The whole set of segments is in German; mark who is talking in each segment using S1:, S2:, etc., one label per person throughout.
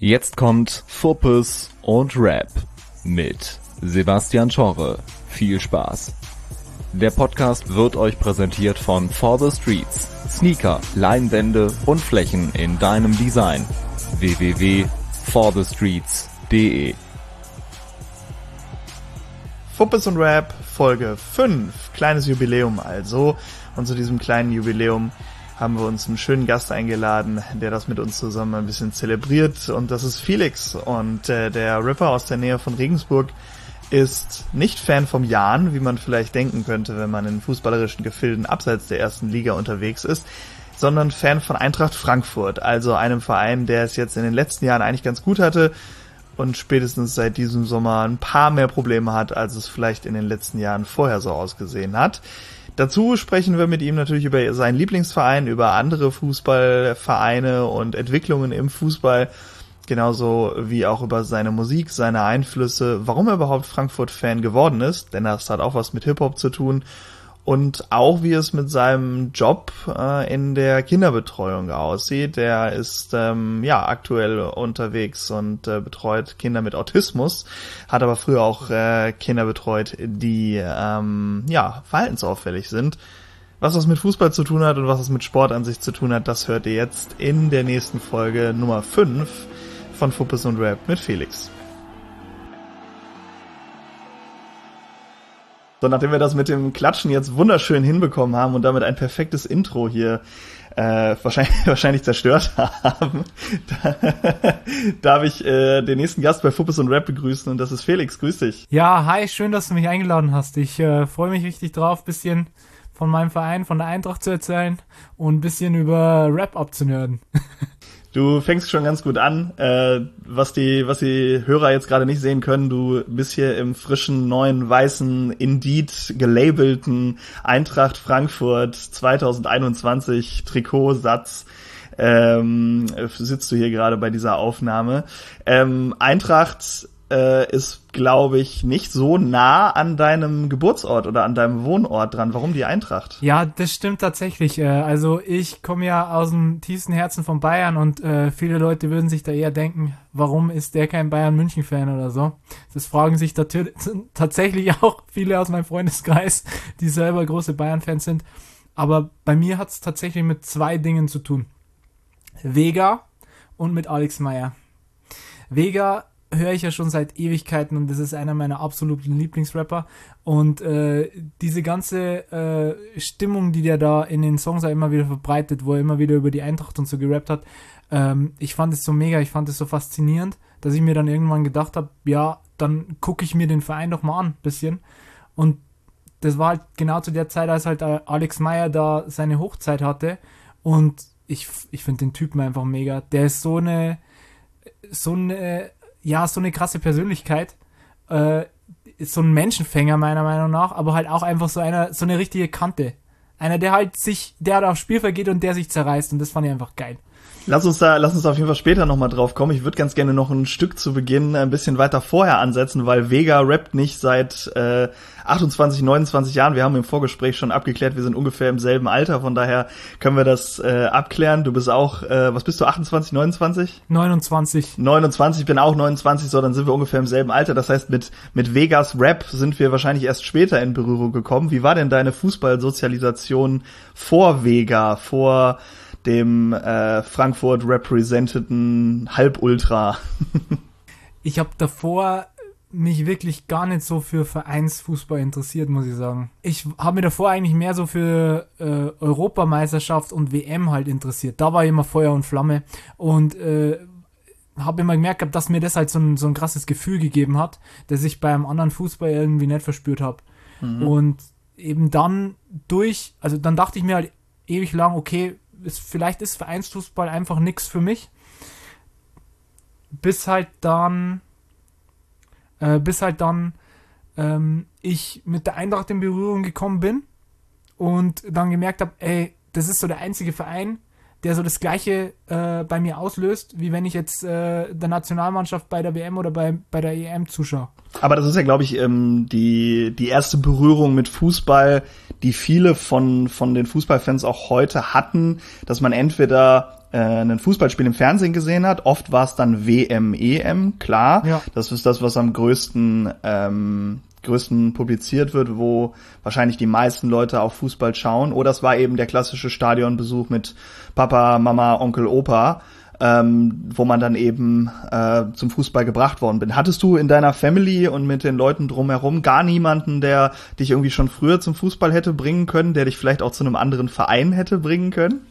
S1: Jetzt kommt Fuppes und Rap mit Sebastian Schorre. Viel Spaß. Der Podcast wird euch präsentiert von For the Streets. Sneaker, Leinwände und Flächen in deinem Design. www.forthestreets.de.
S2: Fuppes und Rap, Folge 5. Kleines Jubiläum also. Und zu diesem kleinen Jubiläum haben wir uns einen schönen Gast eingeladen, der das mit uns zusammen ein bisschen zelebriert. Und das ist Felix. Und der Rapper aus der Nähe von Regensburg ist nicht Fan vom Jan, wie man vielleicht denken könnte, wenn man in fußballerischen Gefilden abseits der ersten Liga unterwegs ist, sondern Fan von Eintracht Frankfurt, also einem Verein, der es jetzt in den letzten Jahren eigentlich ganz gut hatte und spätestens seit diesem Sommer ein paar mehr Probleme hat, als es vielleicht in den letzten Jahren vorher so ausgesehen hat. Dazu sprechen wir mit ihm natürlich über seinen Lieblingsverein, über andere Fußballvereine und Entwicklungen im Fußball, genauso wie auch über seine Musik, seine Einflüsse, warum er überhaupt Frankfurt-Fan geworden ist, denn das hat auch was mit Hip-Hop zu tun, und auch wie es mit seinem Job in der Kinderbetreuung aussieht. Er ist aktuell unterwegs und betreut Kinder mit Autismus, hat aber früher auch Kinder betreut, die verhaltensauffällig sind. Was das mit Fußball zu tun hat und was es mit Sport an sich zu tun hat, das hört ihr jetzt in der nächsten Folge Nummer 5 von Fuppes und Rap mit Felix. So, nachdem wir das mit dem Klatschen jetzt wunderschön hinbekommen haben und damit ein perfektes Intro hier wahrscheinlich zerstört haben, darf ich den nächsten Gast bei Fuppes und Rap begrüßen, und das ist Felix. Grüß dich.
S3: Ja, hi, schön, dass du mich eingeladen hast. Ich freue mich richtig drauf, bisschen von meinem Verein, von der Eintracht zu erzählen und ein bisschen über Rap abzunörden.
S2: Du fängst schon ganz gut an. Was die Hörer jetzt gerade nicht sehen können, du bist hier im frischen, neuen, weißen, Indeed gelabelten Eintracht Frankfurt 2021 Trikotsatz. Sitzt du hier gerade bei dieser Aufnahme. Eintracht ist, glaube ich, nicht so nah an deinem Geburtsort oder an deinem Wohnort dran. Warum die Eintracht?
S3: Ja, das stimmt tatsächlich. Also ich komme ja aus dem tiefsten Herzen von Bayern und viele Leute würden sich da eher denken, warum ist der kein Bayern-München-Fan oder so? Das fragen sich tatsächlich auch viele aus meinem Freundeskreis, die selber große Bayern-Fans sind. Aber bei mir hat es tatsächlich mit zwei Dingen zu tun. Vega und mit Alex Meyer. Vega höre ich ja schon seit Ewigkeiten und das ist einer meiner absoluten Lieblingsrapper, und diese ganze Stimmung, die der da in den Songs auch immer wieder verbreitet, wo er immer wieder über die Eintracht und so gerappt hat, ich fand es so mega, ich fand es so faszinierend, dass ich mir dann irgendwann gedacht habe, ja, dann gucke ich mir den Verein doch mal an, bisschen, und das war halt genau zu der Zeit, als halt Alex Meyer da seine Hochzeit hatte, und ich finde den Typen einfach mega, der ist so eine krasse Persönlichkeit, ist so ein Menschenfänger meiner Meinung nach, aber halt auch einfach so eine richtige Kante. Einer, der aufs Spielfeld geht und der sich zerreißt, und das fand ich einfach geil.
S2: Lass uns da auf jeden Fall später nochmal drauf kommen. Ich würde ganz gerne noch ein Stück zu Beginn ein bisschen weiter vorher ansetzen, weil Vega rappt nicht seit 28, 29 Jahren. Wir haben im Vorgespräch schon abgeklärt, wir sind ungefähr im selben Alter, von daher können wir das abklären. Du bist auch, was bist du, 28, 29?
S3: 29.
S2: 29, ich bin auch 29, so, dann sind wir ungefähr im selben Alter. Das heißt, mit Vegas Rap sind wir wahrscheinlich erst später in Berührung gekommen. Wie war denn deine Fußballsozialisation vor Vega, vor dem Frankfurt representeten Halbultra?
S3: Ich habe davor mich wirklich gar nicht so für Vereinsfußball interessiert, muss ich sagen. Ich habe mich davor eigentlich mehr so für Europameisterschaft und WM halt interessiert. Da war ich immer Feuer und Flamme, und habe immer gemerkt, dass mir das halt so ein krasses Gefühl gegeben hat, das ich beim anderen Fußball irgendwie nicht verspürt habe. Mhm. Und eben dann dann dachte ich mir halt ewig lang, okay, vielleicht ist Vereinsfußball einfach nichts für mich, bis halt dann ich mit der Eintracht in Berührung gekommen bin und dann gemerkt habe, ey, das ist so der einzige Verein, der so das Gleiche bei mir auslöst, wie wenn ich jetzt der Nationalmannschaft bei der WM oder bei der EM zuschaue.
S2: Aber das ist ja, glaube ich, die erste Berührung mit Fußball, die viele von den Fußballfans auch heute hatten, dass man entweder ein Fußballspiel im Fernsehen gesehen hat. Oft war es dann WM, EM, klar. Ja. Das ist das, was am größten publiziert wird, wo wahrscheinlich die meisten Leute auf Fußball schauen. Oder es war eben der klassische Stadionbesuch mit Papa, Mama, Onkel, Opa, wo man dann eben zum Fußball gebracht worden bin. Hattest du in deiner Family und mit den Leuten drumherum gar niemanden, der dich irgendwie schon früher zum Fußball hätte bringen können, der dich vielleicht auch zu einem anderen Verein hätte bringen können?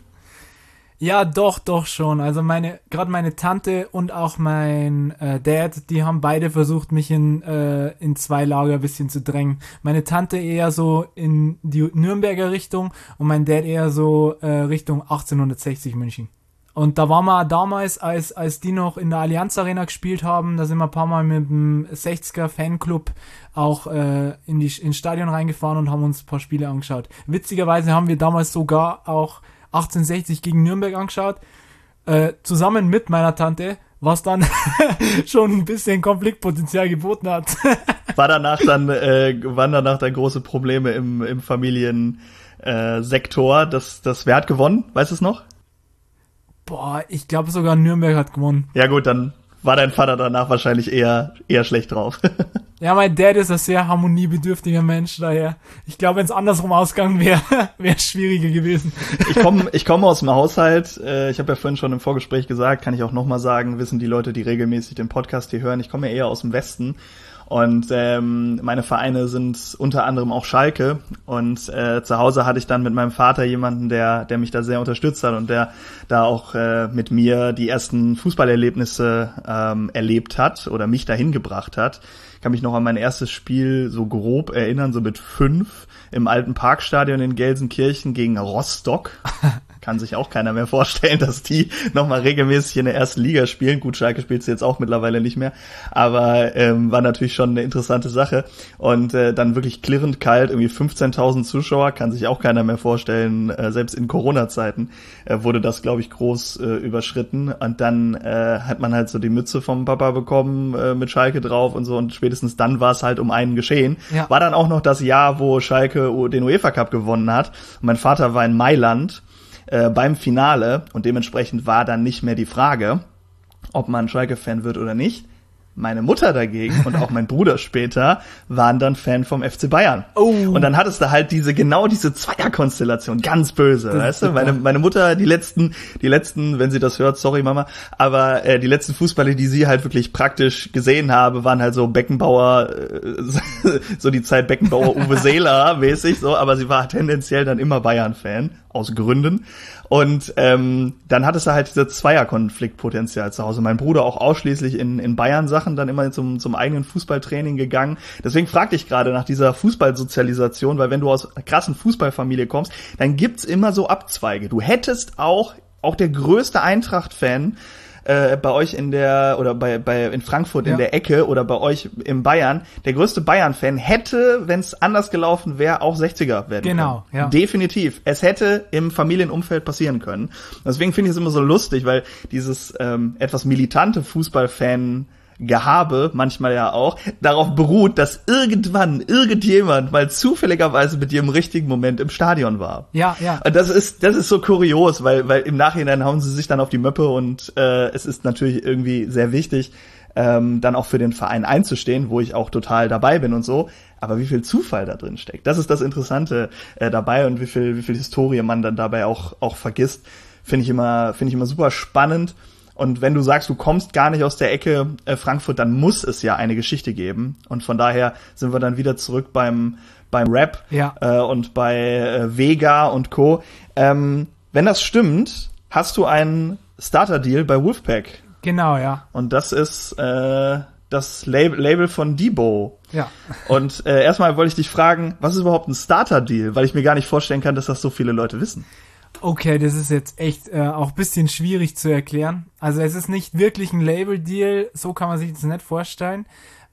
S3: Ja, doch schon. Also gerade meine Tante und auch mein Dad, die haben beide versucht, mich in zwei Lager ein bisschen zu drängen. Meine Tante eher so in die Nürnberger Richtung und mein Dad eher so Richtung 1860 München. Und da waren wir damals, als die noch in der Allianz Arena gespielt haben, da sind wir ein paar Mal mit dem 60er Fanclub auch ins Stadion reingefahren und haben uns ein paar Spiele angeschaut. Witzigerweise haben wir damals sogar auch 1860 gegen Nürnberg angeschaut, zusammen mit meiner Tante, was dann schon ein bisschen Konfliktpotenzial geboten hat.
S2: Waren danach dann große Probleme im Familiensektor? Wer hat gewonnen? Weißt du es noch?
S3: Boah, ich glaube sogar Nürnberg hat gewonnen.
S2: Ja gut, dann war dein Vater danach wahrscheinlich eher schlecht drauf.
S3: Ja, mein Dad ist ein sehr harmoniebedürftiger Mensch, daher. Ich glaube, wenn es andersrum ausgegangen wäre, wäre es schwieriger gewesen.
S2: Ich komme aus dem Haushalt. Ich habe ja vorhin schon im Vorgespräch gesagt, kann ich auch nochmal sagen, wissen die Leute, die regelmäßig den Podcast hier hören, ich komme ja eher aus dem Westen. Und meine Vereine sind unter anderem auch Schalke. Und zu Hause hatte ich dann mit meinem Vater jemanden, der mich da sehr unterstützt hat und der da auch mit mir die ersten Fußballerlebnisse erlebt hat oder mich dahin gebracht hat. Ich kann mich noch an mein erstes Spiel so grob erinnern, so mit 5 im alten Parkstadion in Gelsenkirchen gegen Rostock. Kann sich auch keiner mehr vorstellen, dass die nochmal regelmäßig in der ersten Liga spielen. Gut, Schalke spielt sie jetzt auch mittlerweile nicht mehr, aber war natürlich schon eine interessante Sache. Und dann wirklich klirrend kalt, irgendwie 15.000 Zuschauer, kann sich auch keiner mehr vorstellen. Selbst in Corona-Zeiten wurde das, glaube ich, groß überschritten. Und dann hat man halt so die Mütze vom Papa bekommen mit Schalke drauf und so. Und spätestens dann war es halt um einen geschehen. Ja. War dann auch noch das Jahr, wo Schalke den UEFA Cup gewonnen hat. Und mein Vater war in Mailand beim Finale und dementsprechend war dann nicht mehr die Frage, ob man Schalke-Fan wird oder nicht. Meine Mutter dagegen und auch mein Bruder später waren dann Fan vom FC Bayern. Oh. Und dann hattest du halt diese Zweierkonstellation, ganz böse, weißt du? Meine Mutter, die letzten, wenn sie das hört, sorry Mama, aber die letzten Fußballer, die sie halt wirklich praktisch gesehen habe, waren halt so Beckenbauer, so die Zeit Beckenbauer, Uwe Seeler mäßig, so, aber sie war tendenziell dann immer Bayern-Fan, aus Gründen. Und dann hattest du halt dieses Zweierkonfliktpotenzial zu Hause. Mein Bruder auch ausschließlich in Bayern-Sachen dann immer zum eigenen Fußballtraining gegangen. Deswegen fragte ich gerade nach dieser Fußballsozialisation, weil wenn du aus einer krassen Fußballfamilie kommst, dann gibt's immer so Abzweige. Du hättest auch der größte Eintracht-Fan bei euch in Frankfurt in der Ecke oder bei euch in Bayern, der größte Bayern-Fan hätte, wenn es anders gelaufen wäre, auch 60er werden können. Genau, ja. Definitiv. Es hätte im Familienumfeld passieren können. Deswegen finde ich es immer so lustig, weil dieses etwas militante Fußballfan-Gehabe, manchmal ja auch, darauf beruht, dass irgendjemand mal zufälligerweise mit dir im richtigen Moment im Stadion war.
S3: Ja, ja.
S2: Und das ist so kurios, weil im Nachhinein hauen sie sich dann auf die Möppe und es ist natürlich irgendwie sehr wichtig, dann auch für den Verein einzustehen, wo ich auch total dabei bin und so. Aber wie viel Zufall da drin steckt, das ist das Interessante dabei und wie viel Historie man dann dabei auch vergisst, finde ich immer super spannend. Und wenn du sagst, du kommst gar nicht aus der Ecke Frankfurt, dann muss es ja eine Geschichte geben. Und von daher sind wir dann wieder zurück beim Rap und bei Vega und Co. Wenn das stimmt, hast du einen Starter-Deal bei Wolfpack.
S3: Genau, ja.
S2: Und das ist das Label von Debo.
S3: Ja.
S2: Und erstmal wollte ich dich fragen, was ist überhaupt ein Starter-Deal? Weil ich mir gar nicht vorstellen kann, dass das so viele Leute wissen.
S3: Okay, das ist jetzt echt auch ein bisschen schwierig zu erklären. Also es ist nicht wirklich ein Label-Deal, so kann man sich das nicht vorstellen.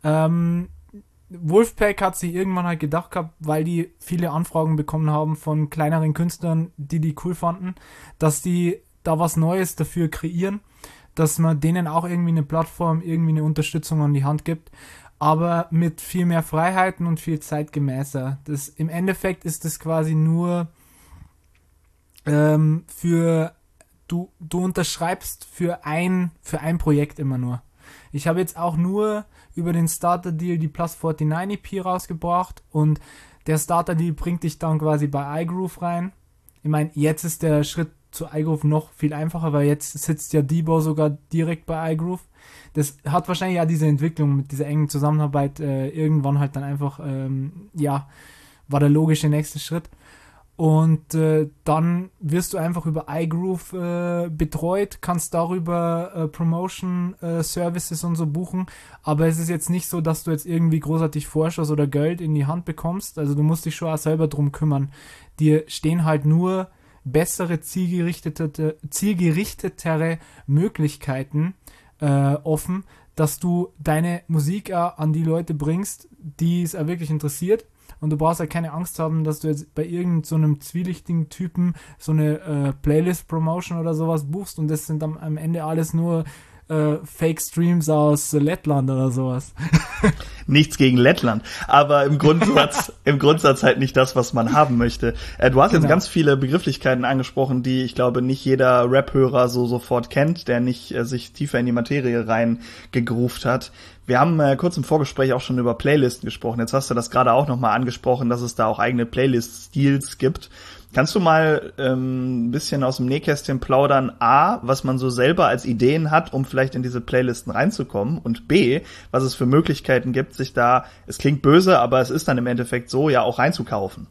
S3: Wolfpack hat sich irgendwann halt gedacht gehabt, weil die viele Anfragen bekommen haben von kleineren Künstlern, die cool fanden, dass da was Neues dafür kreieren, dass man denen auch irgendwie eine Plattform, irgendwie eine Unterstützung an die Hand gibt, aber mit viel mehr Freiheiten und viel zeitgemäßer. Im Endeffekt ist das quasi nur du unterschreibst für ein Projekt immer nur. Ich habe jetzt auch nur über den Starter-Deal die Plus 49 EP rausgebracht und der Starter-Deal bringt dich dann quasi bei iGroove rein. Ich meine, jetzt ist der Schritt zu iGroove noch viel einfacher, weil jetzt sitzt ja Debo sogar direkt bei iGroove. Das hat wahrscheinlich ja diese Entwicklung mit dieser engen Zusammenarbeit irgendwann halt dann einfach, war der logische nächste Schritt. Und dann wirst du einfach über iGroove betreut, kannst darüber Promotion-Services und so buchen, aber es ist jetzt nicht so, dass du jetzt irgendwie großartig Vorschuss oder Geld in die Hand bekommst, also du musst dich schon auch selber drum kümmern. Dir stehen halt nur bessere, zielgerichtetere Möglichkeiten offen, dass du deine Musik auch an die Leute bringst, die es auch wirklich interessiert. Und du brauchst halt keine Angst haben, dass du jetzt bei irgendeinem so einem zwielichtigen Typen so eine Playlist-Promotion oder sowas buchst und das sind dann am Ende alles nur Fake-Streams aus Lettland oder sowas.
S2: Nichts gegen Lettland, aber im Grundsatz halt nicht das, was man haben möchte. Du hast jetzt ganz viele Begrifflichkeiten angesprochen, die ich glaube nicht jeder Rap-Hörer so sofort kennt, der nicht sich tiefer in die Materie reingegruft hat. Wir haben kurz im Vorgespräch auch schon über Playlisten gesprochen. Jetzt hast du das gerade auch nochmal angesprochen, dass es da auch eigene Playlist-Stils gibt. Kannst du mal ein bisschen aus dem Nähkästchen plaudern, A, was man so selber als Ideen hat, um vielleicht in diese Playlisten reinzukommen, und B, was es für Möglichkeiten gibt, sich da, es klingt böse, aber es ist dann im Endeffekt so, ja auch reinzukaufen?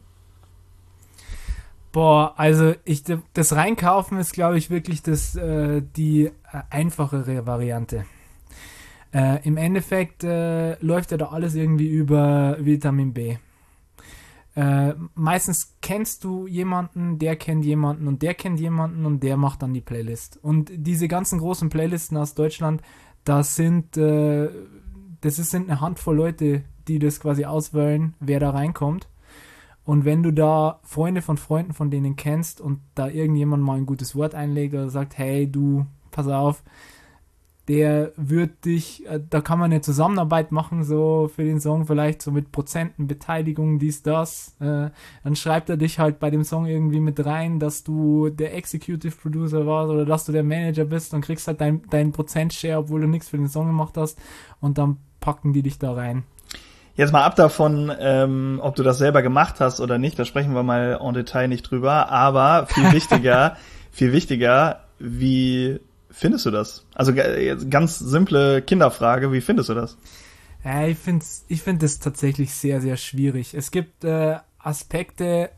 S3: Boah, also das Reinkaufen ist, glaube ich, wirklich die einfachere Variante. Im Endeffekt läuft ja da alles irgendwie über Vitamin B. Meistens kennst du jemanden, der kennt jemanden und der kennt jemanden und der macht dann die Playlist. Und diese ganzen großen Playlisten aus Deutschland, sind eine Handvoll Leute, die das quasi auswählen, wer da reinkommt. Und wenn du da Freunde von Freunden von denen kennst und da irgendjemand mal ein gutes Wort einlegt oder sagt, hey du, pass auf, der wird dich, da kann man eine Zusammenarbeit machen, so für den Song vielleicht so mit Prozenten, Beteiligung, dies, das. Dann schreibt er dich halt bei dem Song irgendwie mit rein, dass du der Executive Producer warst oder dass du der Manager bist und kriegst halt deinen Prozentshare, obwohl du nichts für den Song gemacht hast, und dann packen die dich da rein.
S2: Jetzt mal ab davon, ob du das selber gemacht hast oder nicht, da sprechen wir mal en Detail nicht drüber, aber viel wichtiger, wie findest du das? Also ganz simple Kinderfrage, wie findest du das?
S3: Ja, ich finde es tatsächlich sehr, sehr schwierig. Es gibt Aspekte,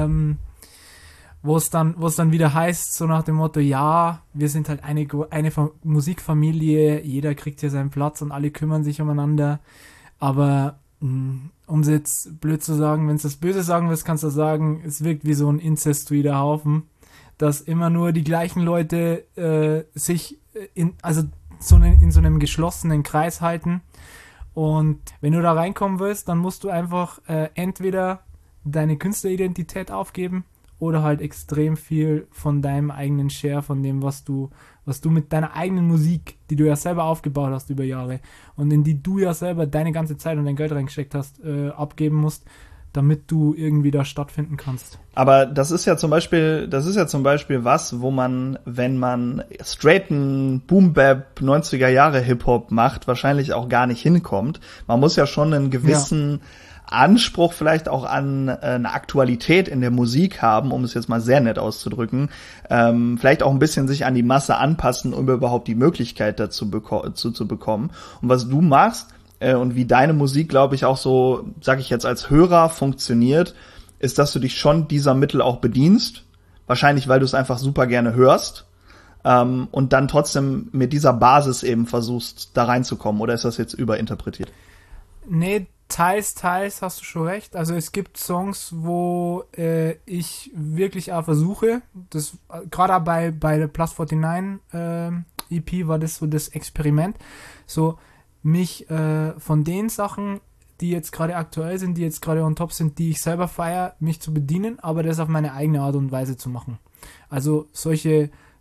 S3: wo es dann wieder heißt, so nach dem Motto, ja, wir sind halt eine Musikfamilie, jeder kriegt hier seinen Platz und alle kümmern sich umeinander, aber um es jetzt blöd zu sagen, wenn du das böse sagen willst, kannst du sagen, es wirkt wie so ein inzestuider Haufen, dass immer nur die gleichen Leute sich in so einem geschlossenen Kreis halten. Und wenn du da reinkommen willst, dann musst du einfach entweder deine Künstleridentität aufgeben oder halt extrem viel von deinem eigenen Share, von dem, was du mit deiner eigenen Musik, die du ja selber aufgebaut hast über Jahre und in die du ja selber deine ganze Zeit und dein Geld reingesteckt hast, abgeben musst, damit du irgendwie da stattfinden kannst.
S2: Aber das ist ja zum Beispiel was, wo man, wenn man straighten Boom-Bap 90er Jahre Hip-Hop macht, wahrscheinlich auch gar nicht hinkommt. Man muss ja schon einen gewissen Anspruch vielleicht auch an eine Aktualität in der Musik haben, um es jetzt mal sehr nett auszudrücken, vielleicht auch ein bisschen sich an die Masse anpassen, um überhaupt die Möglichkeit dazu zu bekommen. Und was du machst, und wie deine Musik, glaube ich, auch so, sag ich jetzt, als Hörer funktioniert, ist, dass du dich schon dieser Mittel auch bedienst. Wahrscheinlich, weil du es einfach super gerne hörst. Und dann trotzdem mit dieser Basis eben versuchst, da reinzukommen. Oder ist das jetzt überinterpretiert?
S3: Nee, teils hast du schon recht. Also es gibt Songs, wo ich wirklich auch versuche, das gerade bei der Plus 49 EP war das so das Experiment, so mich von den Sachen, die jetzt gerade aktuell sind, die jetzt gerade on top sind, die ich selber feiere, mich zu bedienen, aber das auf meine eigene Art und Weise zu machen. Also solche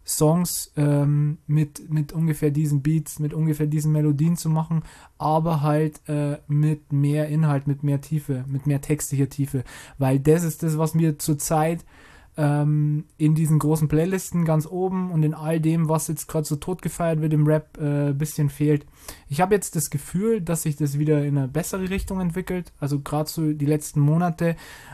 S3: Songs mit ungefähr diesen Beats, mit ungefähr diesen Melodien zu machen, aber halt mit mehr Inhalt, mit mehr Tiefe, mit mehr textlicher Tiefe, weil das ist das, was mir zurzeit in diesen großen Playlisten ganz oben und in all dem, was jetzt gerade so tot gefeiert wird im Rap, bisschen fehlt. Ich habe jetzt das Gefühl, dass sich das wieder in eine bessere Richtung entwickelt. Also gerade so die letzten Monate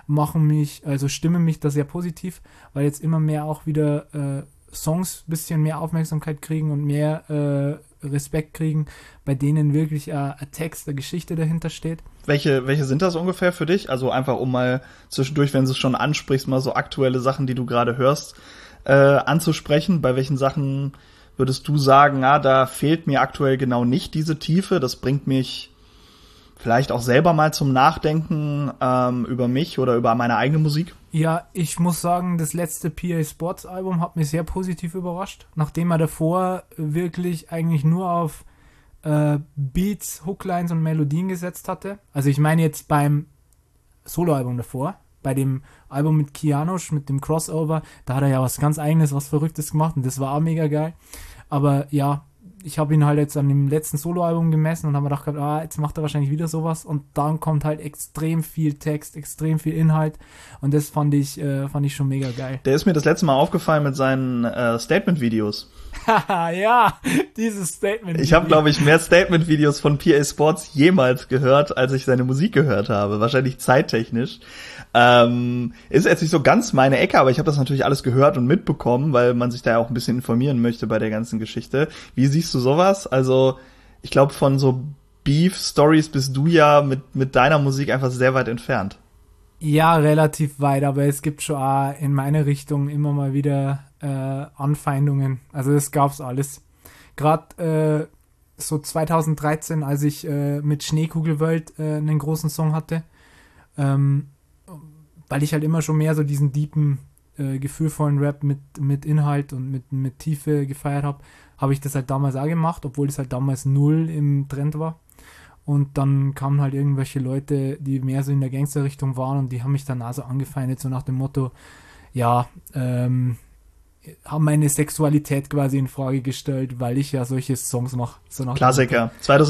S3: stimmen mich da sehr positiv, weil jetzt immer mehr auch wieder Songs ein bisschen mehr Aufmerksamkeit kriegen und mehr Respekt kriegen, bei denen wirklich ein Text, eine Geschichte dahinter steht.
S2: Welche sind das ungefähr für dich? Also einfach, um mal zwischendurch, wenn du es schon ansprichst, mal so aktuelle Sachen, die du gerade hörst, anzusprechen. Bei welchen Sachen würdest du sagen, da fehlt mir aktuell genau nicht diese Tiefe, das bringt mich vielleicht auch selber mal zum Nachdenken über mich oder über meine eigene Musik?
S3: Ja, ich muss sagen, das letzte PA Sports Album hat mich sehr positiv überrascht, nachdem er davor wirklich eigentlich nur auf Beats, Hooklines und Melodien gesetzt hatte. Also ich meine jetzt beim Soloalbum davor, bei dem Album mit Kianosch, mit dem Crossover, da hat er ja was ganz Eigenes, was Verrücktes gemacht und das war auch mega geil. Aber ja, ich habe ihn halt jetzt an dem letzten Soloalbum gemessen und habe mir gedacht, jetzt macht er wahrscheinlich wieder sowas und dann kommt halt extrem viel Text, extrem viel Inhalt und das fand ich schon mega geil.
S2: Der ist mir das letzte Mal aufgefallen mit seinen Statement-Videos.
S3: Ja, dieses Statement-Video.
S2: Ich habe, glaube ich, mehr Statement-Videos von PA Sports jemals gehört, als ich seine Musik gehört habe. Wahrscheinlich zeittechnisch. Ist jetzt nicht so ganz meine Ecke, aber ich habe das natürlich alles gehört und mitbekommen, weil man sich da ja auch ein bisschen informieren möchte bei der ganzen Geschichte. Wie siehst du sowas? Also, ich glaube, von so Beef-Stories bist du ja mit deiner Musik einfach sehr weit entfernt.
S3: Ja, relativ weit, aber es gibt schon auch in meine Richtung immer mal wieder Anfeindungen. Also das gab's alles. Gerade so 2013, als ich mit Schneekugelwelt einen großen Song hatte, weil ich halt immer schon mehr so diesen deepen, gefühlvollen Rap mit Inhalt und mit Tiefe gefeiert habe ich das halt damals auch gemacht, obwohl das halt damals null im Trend war. Und dann kamen halt irgendwelche Leute, die mehr so in der Gangster-Richtung waren und die haben mich dann auch so angefeindet, so nach dem Motto, ja, haben meine Sexualität quasi in Frage gestellt, weil ich ja solche Songs mache. So
S2: Klassiker.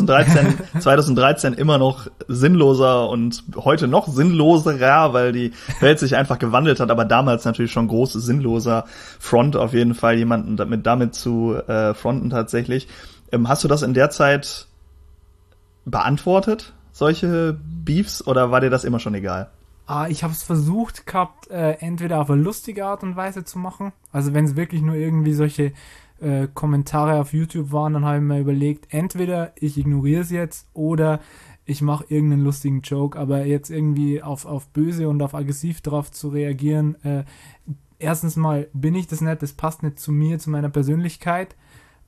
S2: 2013 immer noch sinnloser und heute noch sinnloserer, weil die Welt sich einfach gewandelt hat, aber damals natürlich schon groß sinnloser Front auf jeden Fall, jemanden damit zu fronten tatsächlich. Hast du das in der Zeit beantwortet, solche Beefs, oder war dir das immer schon egal?
S3: Ich habe es versucht gehabt, entweder auf eine lustige Art und Weise zu machen. Also wenn es wirklich nur irgendwie solche Kommentare auf YouTube waren, dann habe ich mir überlegt, entweder ich ignoriere es jetzt oder ich mache irgendeinen lustigen Joke. Aber jetzt irgendwie auf böse und auf aggressiv drauf zu reagieren, erstens mal bin ich das nicht, das passt nicht zu mir, zu meiner Persönlichkeit.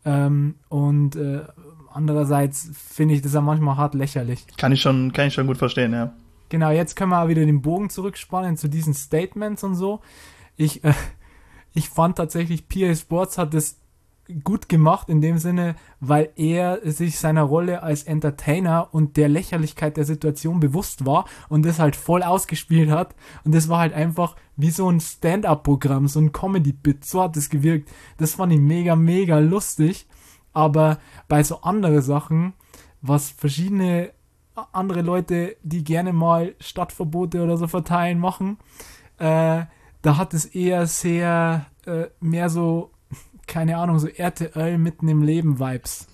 S3: Und andererseits finde ich das ja manchmal hart lächerlich.
S2: Kann ich schon gut verstehen, ja.
S3: Genau, jetzt können wir auch wieder den Bogen zurückspannen zu diesen Statements und so. Ich fand tatsächlich, PA Sports hat das gut gemacht in dem Sinne, weil er sich seiner Rolle als Entertainer und der Lächerlichkeit der Situation bewusst war und das halt voll ausgespielt hat. Und das war halt einfach wie so ein Stand-up-Programm, so ein Comedy-Bit. So hat es gewirkt. Das fand ich mega, mega lustig. Aber bei so anderen Sachen, was verschiedene andere Leute, die gerne mal Stadtverbote oder so verteilen, machen, da hat es eher sehr mehr so, keine Ahnung, so RTL mitten im Leben Vibes.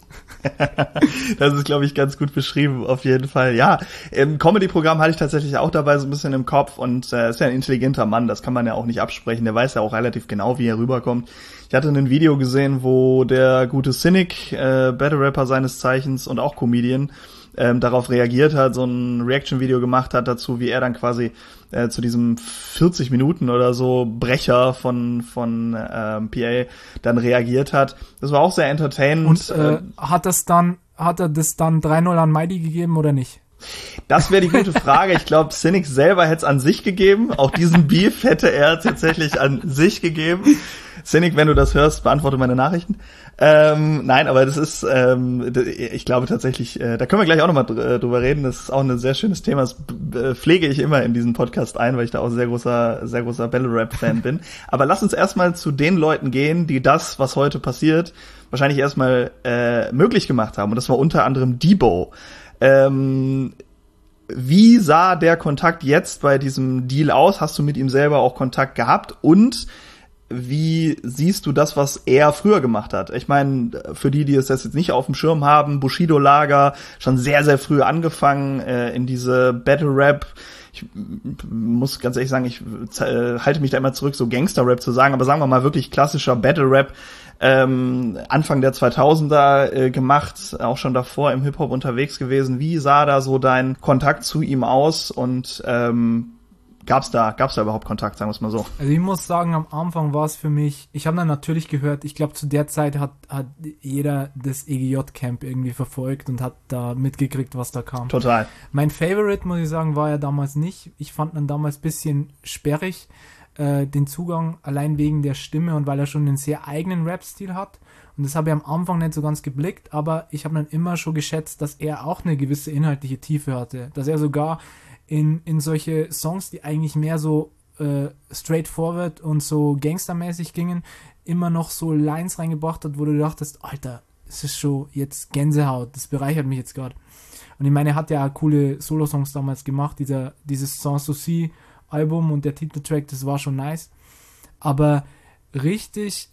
S2: Das ist, glaube ich, ganz gut beschrieben, auf jeden Fall. Ja, im Comedy-Programm hatte ich tatsächlich auch dabei so ein bisschen im Kopf und ist ja ein intelligenter Mann, das kann man ja auch nicht absprechen. Der weiß ja auch relativ genau, wie er rüberkommt. Ich hatte ein Video gesehen, wo der gute Cynic, Battle Rapper seines Zeichens und auch Comedian, darauf reagiert hat, so ein Reaction-Video gemacht hat dazu, wie er dann quasi zu diesem 40 Minuten oder so Brecher von PA dann reagiert hat. Das war auch sehr entertainend.
S3: Und hat er das dann 3-0 an Mighty gegeben oder nicht?
S2: Das wäre die gute Frage. Ich glaube, Cynic selber hätte es an sich gegeben. Auch diesen Beef hätte er tatsächlich an sich gegeben. Cynic, wenn du das hörst, beantworte meine Nachrichten. Nein, aber das ist, ich glaube tatsächlich, da können wir gleich auch nochmal drüber reden. Das ist auch ein sehr schönes Thema. Das pflege ich immer in diesen Podcast ein, weil ich da auch sehr großer Battle-Rap-Fan bin. Aber lass uns erstmal zu den Leuten gehen, die das, was heute passiert, wahrscheinlich erstmal möglich gemacht haben. Und das war unter anderem Debo. Wie sah der Kontakt jetzt bei diesem Deal aus? Hast du mit ihm selber auch Kontakt gehabt? Und wie siehst du das, was er früher gemacht hat? Ich meine, für die es das jetzt nicht auf dem Schirm haben, Bushido-Lager, schon sehr, sehr früh angefangen in diese Battle-Rap. Ich muss ganz ehrlich sagen, ich halte mich da immer zurück, so Gangster-Rap zu sagen, aber sagen wir mal wirklich klassischer Battle-Rap, Anfang der 2000er gemacht, auch schon davor im Hip-Hop unterwegs gewesen. Wie sah da so dein Kontakt zu ihm aus und gab's da überhaupt Kontakt, sagen wir es mal so?
S3: Also ich muss sagen, am Anfang war es für mich, ich habe dann natürlich gehört, ich glaube zu der Zeit hat jeder das EGJ-Camp irgendwie verfolgt und hat da mitgekriegt, was da kam.
S2: Total.
S3: Mein Favorite, muss ich sagen, war er damals nicht. Ich fand ihn damals ein bisschen sperrig, den Zugang allein wegen der Stimme und weil er schon einen sehr eigenen Rap-Stil hat. Und das habe ich am Anfang nicht so ganz geblickt, aber ich habe dann immer schon geschätzt, dass er auch eine gewisse inhaltliche Tiefe hatte. Dass er sogar in solche Songs, die eigentlich mehr so straightforward und so gangstermäßig gingen, immer noch so Lines reingebracht hat, wo du dachtest, Alter, es ist schon jetzt Gänsehaut, das bereichert mich jetzt gerade. Und ich meine, er hat ja auch coole Solo-Songs damals gemacht, dieses Sans Souci Album und der Titeltrack, das war schon nice. Aber richtig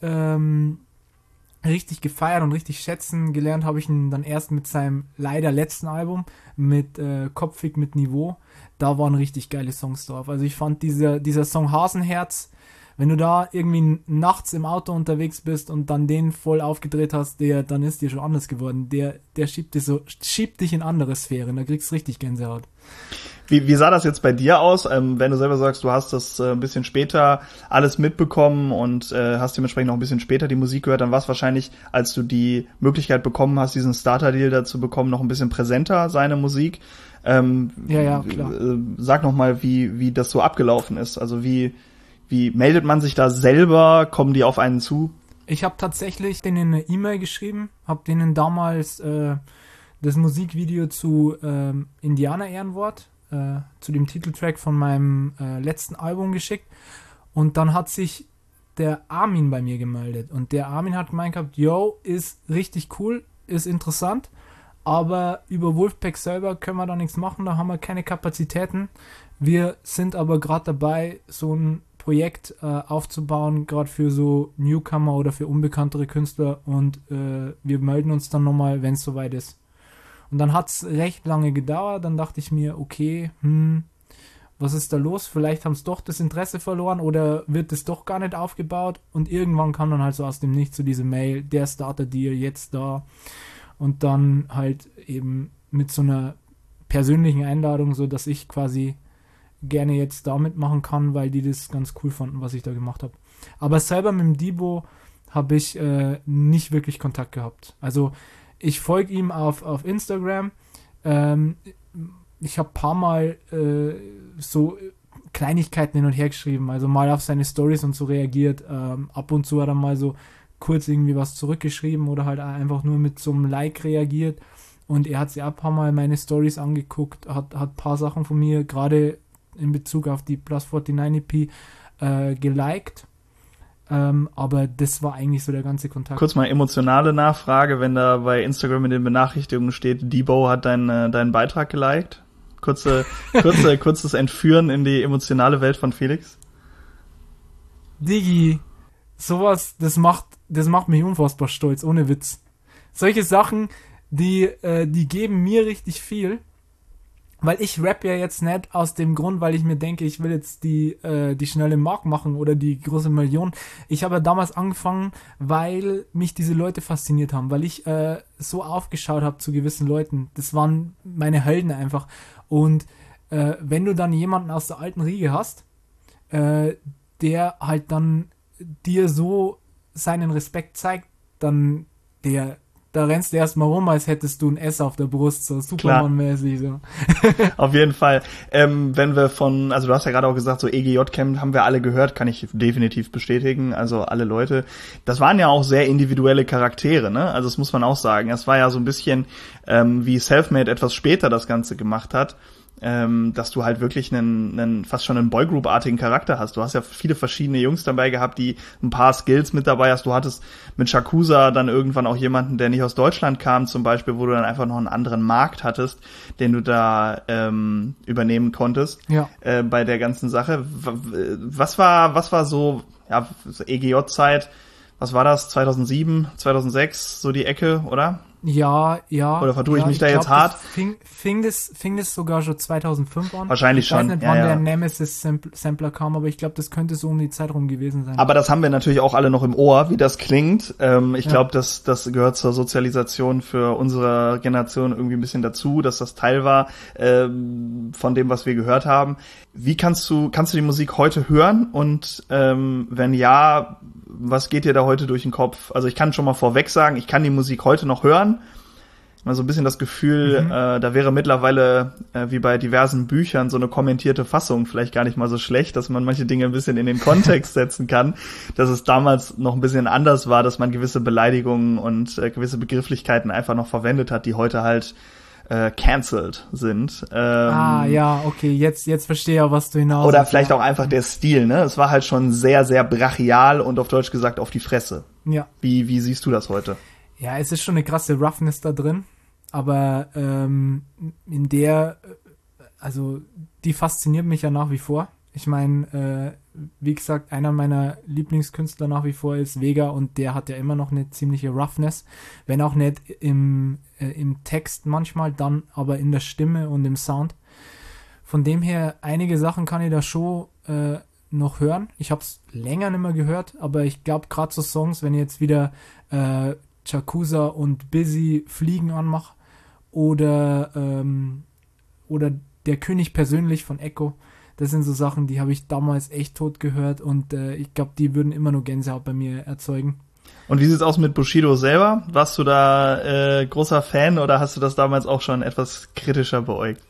S3: gefeiert und richtig schätzen gelernt habe ich ihn dann erst mit seinem leider letzten Album, mit Kopfig mit Niveau. Da waren richtig geile Songs drauf. Also ich fand dieser Song Hasenherz, wenn du da irgendwie nachts im Auto unterwegs bist und dann den voll aufgedreht hast, dann ist dir schon anders geworden. Der schiebt dich in andere Sphären, da kriegst du richtig Gänsehaut.
S2: Wie sah das jetzt bei dir aus, wenn du selber sagst, du hast das ein bisschen später alles mitbekommen und hast dementsprechend noch ein bisschen später die Musik gehört, dann war es wahrscheinlich, als du die Möglichkeit bekommen hast, diesen Starter-Deal dazu bekommen, noch ein bisschen präsenter, seine Musik.
S3: Ja, klar.
S2: Sag noch mal, wie das so abgelaufen ist. Also wie meldet man sich da selber? Kommen die auf einen zu?
S3: Ich habe tatsächlich denen eine E-Mail geschrieben, habe denen damals das Musikvideo zu Indianer-Ehrenwort, zu dem Titeltrack von meinem letzten Album geschickt und dann hat sich der Armin bei mir gemeldet und der Armin hat gemeint gehabt, yo, ist richtig cool, ist interessant, aber über Wolfpack selber können wir da nichts machen, da haben wir keine Kapazitäten. Wir sind aber gerade dabei, so ein Projekt aufzubauen, gerade für so Newcomer oder für unbekanntere Künstler und wir melden uns dann nochmal, wenn es soweit ist. Und dann hat es recht lange gedauert, dann dachte ich mir, okay, was ist da los? Vielleicht haben es doch das Interesse verloren oder wird es doch gar nicht aufgebaut und irgendwann kam dann halt so aus dem Nichts so diese Mail, der Starter-Deal jetzt da und dann halt eben mit so einer persönlichen Einladung, so dass ich quasi gerne jetzt da mitmachen kann, weil die das ganz cool fanden, was ich da gemacht habe. Aber selber mit dem Debo habe ich nicht wirklich Kontakt gehabt. Also ich folge ihm auf Instagram. Ich habe ein paar Mal so Kleinigkeiten hin und her geschrieben, also mal auf seine Stories und so reagiert. Ab und zu hat er mal so kurz irgendwie was zurückgeschrieben oder halt einfach nur mit so einem Like reagiert. Und er hat sich ein paar Mal meine Stories angeguckt, hat ein paar Sachen von mir, gerade in Bezug auf die Plus 49 EP, geliked. Aber das war eigentlich so der ganze Kontakt.
S2: Kurz mal emotionale Nachfrage, wenn da bei Instagram in den Benachrichtigungen steht, Debo hat deinen Beitrag geliked. Kurzes Entführen in die emotionale Welt von Felix.
S3: Digi, sowas, das macht mich unfassbar stolz, ohne Witz. Solche Sachen, die geben mir richtig viel. Weil ich rap ja jetzt nicht aus dem Grund, weil ich mir denke, ich will jetzt die schnelle Mark machen oder die große Million. Ich habe ja damals angefangen, weil mich diese Leute fasziniert haben, weil ich so aufgeschaut habe zu gewissen Leuten. Das waren meine Helden einfach. Und wenn du dann jemanden aus der alten Riege hast, der halt dann dir so seinen Respekt zeigt, dann der da rennst du erstmal rum, als hättest du ein S auf der Brust, so Superman-mäßig. So.
S2: Auf jeden Fall. Wenn wir also du hast ja gerade auch gesagt, so EGJ-Camp haben wir alle gehört, kann ich definitiv bestätigen, also alle Leute. Das waren ja auch sehr individuelle Charaktere, ne? Also das muss man auch sagen. Das war ja so ein bisschen wie Selfmade etwas später das Ganze gemacht hat. Dass du halt wirklich einen fast schon einen Boygroup-artigen Charakter hast. Du hast ja viele verschiedene Jungs dabei gehabt, die ein paar Skills mit dabei hast. Du hattest mit Shakusa dann irgendwann auch jemanden, der nicht aus Deutschland kam, zum Beispiel, wo du dann einfach noch einen anderen Markt hattest, den du da übernehmen konntest.
S3: Ja.
S2: Bei der ganzen Sache. Was war so, ja, EGJ-Zeit, was war das? 2007, 2006, so die Ecke, oder?
S3: Ja.
S2: Oder vertue ich mich da
S3: glaub,
S2: jetzt hart?
S3: Fing das sogar schon 2005 an?
S2: Wahrscheinlich schon.
S3: Ich weiß nicht, wann der Nemesis-Sampler kam, aber ich glaube, das könnte so um die Zeit rum gewesen sein.
S2: Aber das haben wir natürlich auch alle noch im Ohr, wie das klingt. Ich glaube, das gehört zur Sozialisation für unsere Generation irgendwie ein bisschen dazu, dass das Teil war von dem, was wir gehört haben. Wie kannst du die Musik heute hören? Und wenn ja, was geht dir da heute durch den Kopf? Also ich kann schon mal vorweg sagen, ich kann die Musik heute noch hören. Mal so ein bisschen das Gefühl, da wäre mittlerweile, wie bei diversen Büchern, so eine kommentierte Fassung vielleicht gar nicht mal so schlecht, dass man manche Dinge ein bisschen in den Kontext setzen kann, dass es damals noch ein bisschen anders war, dass man gewisse Beleidigungen und gewisse Begrifflichkeiten einfach noch verwendet hat, die heute halt cancelled sind.
S3: Ja, okay, jetzt verstehe ich auch, was du hinaus.
S2: Oder vielleicht auch einfach der Stil, ne? Es war halt schon sehr, sehr brachial und auf Deutsch gesagt auf die Fresse.
S3: Ja.
S2: Wie siehst du das heute?
S3: Ja, es ist schon eine krasse Roughness da drin, aber in der, also die fasziniert mich ja nach wie vor. Ich meine, wie gesagt, einer meiner Lieblingskünstler nach wie vor ist Vega und der hat ja immer noch eine ziemliche Roughness, wenn auch nicht im Text manchmal, dann aber in der Stimme und im Sound. Von dem her, einige Sachen kann ich da schon noch hören. Ich habe es länger nicht mehr gehört, aber ich glaube gerade so Songs, wenn ich jetzt wieder Shakusa und Busy Fliegen anmache oder Der König persönlich von Echo, das sind so Sachen, die habe ich damals echt tot gehört und ich glaube, die würden immer nur Gänsehaut bei mir erzeugen.
S2: Und wie sieht's aus mit Bushido selber? Warst du da großer Fan oder hast du das damals auch schon etwas kritischer beäugt?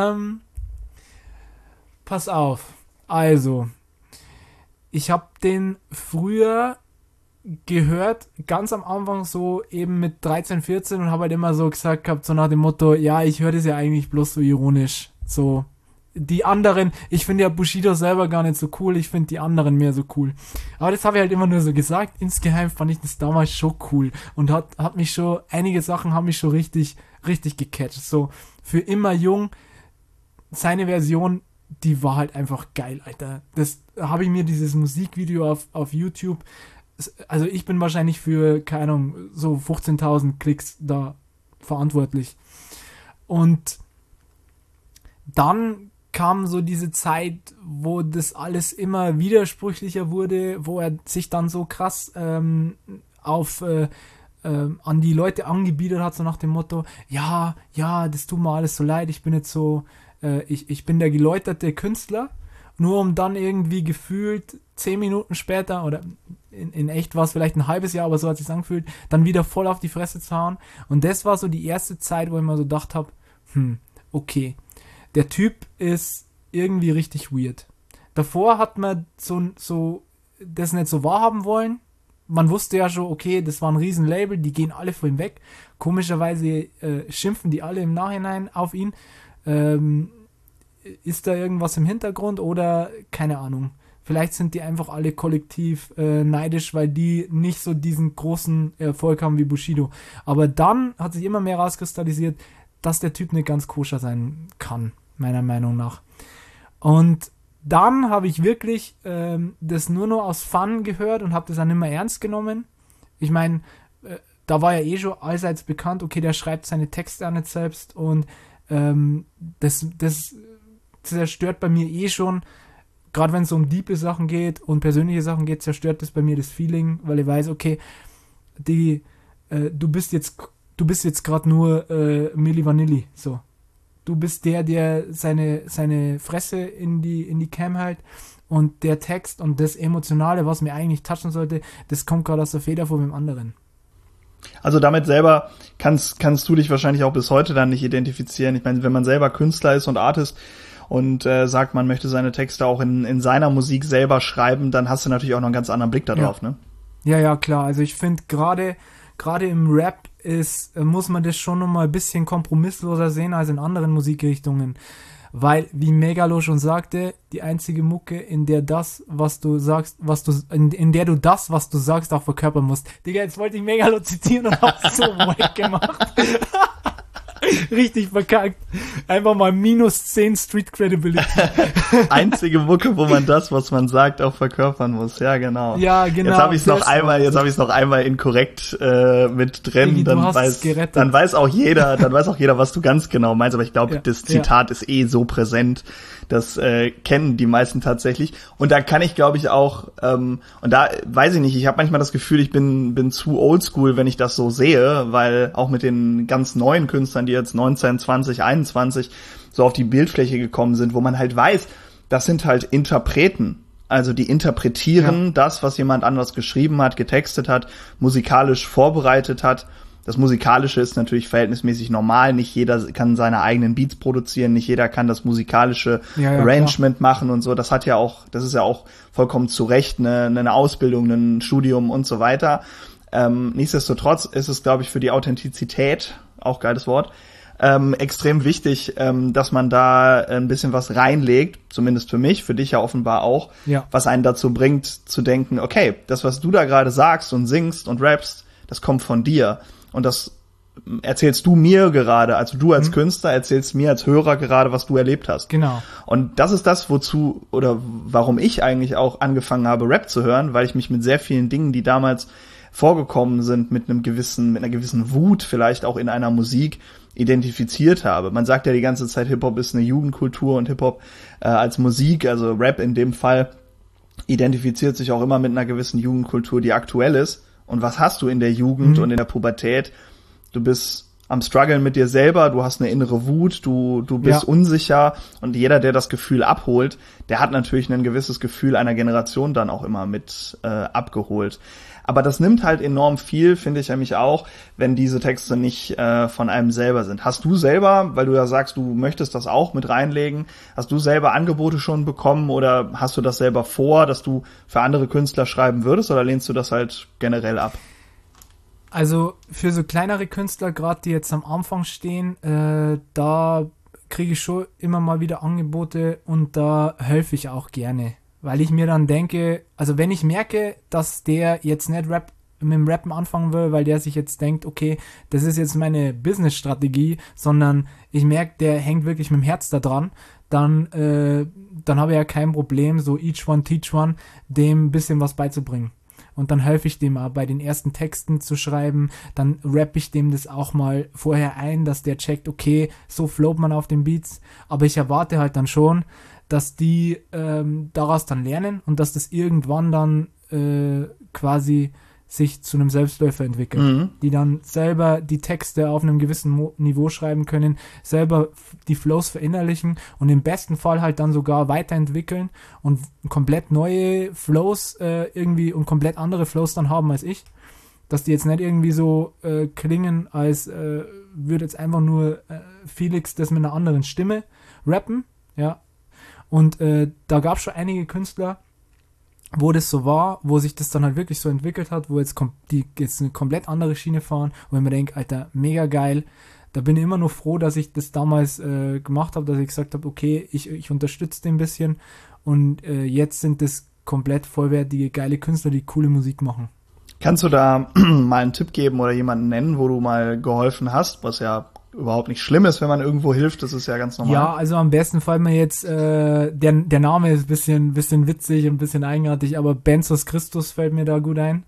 S3: Pass auf. Also, ich habe den früher gehört, ganz am Anfang so eben mit 13, 14 und habe halt immer so gesagt gehabt, so nach dem Motto, ja, ich höre das ja eigentlich bloß so ironisch. So, die anderen, ich finde ja Bushido selber gar nicht so cool, ich finde die anderen mehr so cool. Aber das habe ich halt immer nur so gesagt. Insgeheim fand ich das damals schon cool und hat mich schon, einige Sachen haben mich schon richtig gecatcht. So, für immer jung, seine Version, die war halt einfach geil, Alter. Das habe ich mir dieses Musikvideo auf YouTube, also ich bin wahrscheinlich für, keine Ahnung, so 15.000 Klicks da verantwortlich. Und dann kam so diese Zeit, wo das alles immer widersprüchlicher wurde, wo er sich dann so krass an die Leute angebietet hat, so nach dem Motto, ja, das tut mir alles so leid, ich bin jetzt so, ich bin der geläuterte Künstler, nur um dann irgendwie gefühlt 10 Minuten später, oder in echt war es vielleicht ein halbes Jahr, aber so hat es sich angefühlt, dann wieder voll auf die Fresse zu hauen. Und das war so die erste Zeit, wo ich mir so gedacht habe, okay, der Typ ist irgendwie richtig weird. Davor hat man so das nicht so wahrhaben wollen. Man wusste ja schon, okay, das war ein Riesenlabel, die gehen alle vor ihm weg. Komischerweise schimpfen die alle im Nachhinein auf ihn. Ist da irgendwas im Hintergrund oder keine Ahnung. Vielleicht sind die einfach alle kollektiv neidisch, weil die nicht so diesen großen Erfolg haben wie Bushido. Aber dann hat sich immer mehr rauskristallisiert, dass der Typ nicht ganz koscher sein kann, meiner Meinung nach. Und dann habe ich wirklich das nur noch aus Fun gehört und habe das dann nicht mehr ernst genommen. Ich meine, da war ja eh schon allseits bekannt, okay, der schreibt seine Texte auch nicht selbst und das zerstört bei mir eh schon, gerade wenn es um diepe Sachen geht und persönliche Sachen geht, zerstört das bei mir das Feeling, weil ich weiß, okay, du bist jetzt gerade nur Milli Vanilli, so. Du bist der seine Fresse in die Cam hält und der Text und das Emotionale, was mir eigentlich touchen sollte, das kommt gerade aus der Feder von dem anderen.
S2: Also damit selber kannst du dich wahrscheinlich auch bis heute dann nicht identifizieren. Ich meine, wenn man selber Künstler ist und Artist und sagt, man möchte seine Texte auch in seiner Musik selber schreiben, dann hast du natürlich auch noch einen ganz anderen Blick darauf, ne?
S3: Ja, klar. Also ich finde gerade im Rap muss man das schon nochmal ein bisschen kompromissloser sehen als in anderen Musikrichtungen. Weil, wie Megalo schon sagte, die einzige Mucke, in der das, was du sagst, in der du das, was du sagst, auch verkörpern musst. Digga, jetzt wollte ich Megalo zitieren und hab's so wack gemacht. Richtig verkackt. Einfach mal -10 Street Credibility.
S2: Einzige Mucke, wo man das, was man sagt, auch verkörpern muss. Ja, genau.
S3: Ja, genau.
S2: Jetzt habe ich es noch einmal inkorrekt mit drin.
S3: Digi,
S2: dann weiß auch jeder, was du ganz genau meinst. Aber ich glaube, das Zitat ist so präsent. Das kennen die meisten tatsächlich. Und da kann ich, glaube ich, auch, und da weiß ich nicht, ich habe manchmal das Gefühl, ich bin zu oldschool, wenn ich das so sehe, weil auch mit den ganz neuen Künstlern, die jetzt 19, 20, 21 so auf die Bildfläche gekommen sind, wo man halt weiß, das sind halt Interpreten. Also die interpretieren das, was jemand anders geschrieben hat, getextet hat, musikalisch vorbereitet hat. Das Musikalische ist natürlich verhältnismäßig normal. Nicht jeder kann seine eigenen Beats produzieren, nicht jeder kann das musikalische Arrangement machen und so. Das ist ja auch vollkommen zu Recht eine Ausbildung, ein Studium und so weiter. Nichtsdestotrotz ist es, glaube ich, für die Authentizität, auch geiles Wort, extrem wichtig, dass man da ein bisschen was reinlegt, zumindest für mich, für dich ja offenbar auch, was einen dazu bringt zu denken, okay, das, was du da gerade sagst und singst und rappst, das kommt von dir. Und das erzählst du mir gerade, also du als Künstler erzählst mir als Hörer gerade, was du erlebt hast.
S3: Genau.
S2: Und das ist das, warum ich eigentlich auch angefangen habe, Rap zu hören, weil ich mich mit sehr vielen Dingen, die damals vorgekommen sind, mit einer gewissen Wut vielleicht auch in einer Musik identifiziert habe. Man sagt ja die ganze Zeit, Hip-Hop ist eine Jugendkultur und Hip-Hop als Musik, also Rap in dem Fall, identifiziert sich auch immer mit einer gewissen Jugendkultur, die aktuell ist. Und was hast du in der Jugend und in der Pubertät? Du bist am Struggeln mit dir selber, du hast eine innere Wut, du bist unsicher und jeder, der das Gefühl abholt, der hat natürlich ein gewisses Gefühl einer Generation dann auch immer mit abgeholt. Aber das nimmt halt enorm viel, finde ich nämlich auch, wenn diese Texte nicht von einem selber sind. Hast du selber, weil du ja sagst, du möchtest das auch mit reinlegen, hast du selber Angebote schon bekommen oder hast du das selber vor, dass du für andere Künstler schreiben würdest oder lehnst du das halt generell ab?
S3: Also für so kleinere Künstler, gerade die jetzt am Anfang stehen, da kriege ich schon immer mal wieder Angebote und da helfe ich auch gerne. Weil ich mir dann denke, also wenn ich merke, dass der jetzt nicht mit dem Rappen anfangen will, weil der sich jetzt denkt, okay, das ist jetzt meine Business-Strategie, sondern ich merke, der hängt wirklich mit dem Herz da dran, dann habe ich ja kein Problem, so each one teach one, dem ein bisschen was beizubringen. Und dann helfe ich dem auch bei den ersten Texten zu schreiben, dann rappe ich dem das auch mal vorher ein, dass der checkt, okay, so float man auf den Beats, aber ich erwarte halt dann schon, dass die daraus dann lernen und dass das irgendwann dann quasi sich zu einem Selbstläufer entwickelt. Die dann selber die Texte auf einem gewissen Niveau schreiben können, selber die Flows verinnerlichen und im besten Fall halt dann sogar weiterentwickeln und komplett neue Flows irgendwie und komplett andere Flows dann haben als ich. Dass die jetzt nicht irgendwie so klingen, als würde jetzt einfach nur Felix das mit einer anderen Stimme rappen, ja. Und da gab es schon einige Künstler, wo das so war, wo sich das dann halt wirklich so entwickelt hat, wo die jetzt eine komplett andere Schiene fahren, wo ich mir denke, Alter, mega geil. Da bin ich immer nur froh, dass ich das damals gemacht habe, dass ich gesagt habe, okay, ich unterstütze den ein bisschen und jetzt sind das komplett vollwertige, geile Künstler, die coole Musik machen.
S2: Kannst du da mal einen Tipp geben oder jemanden nennen, wo du mal geholfen hast, was ja überhaupt nicht schlimm ist, wenn man irgendwo hilft, das ist ja ganz normal.
S3: Ja, also am besten fällt mir jetzt, der Name ist ein bisschen witzig, ein bisschen eigenartig, aber Benzos Christus fällt mir da gut ein.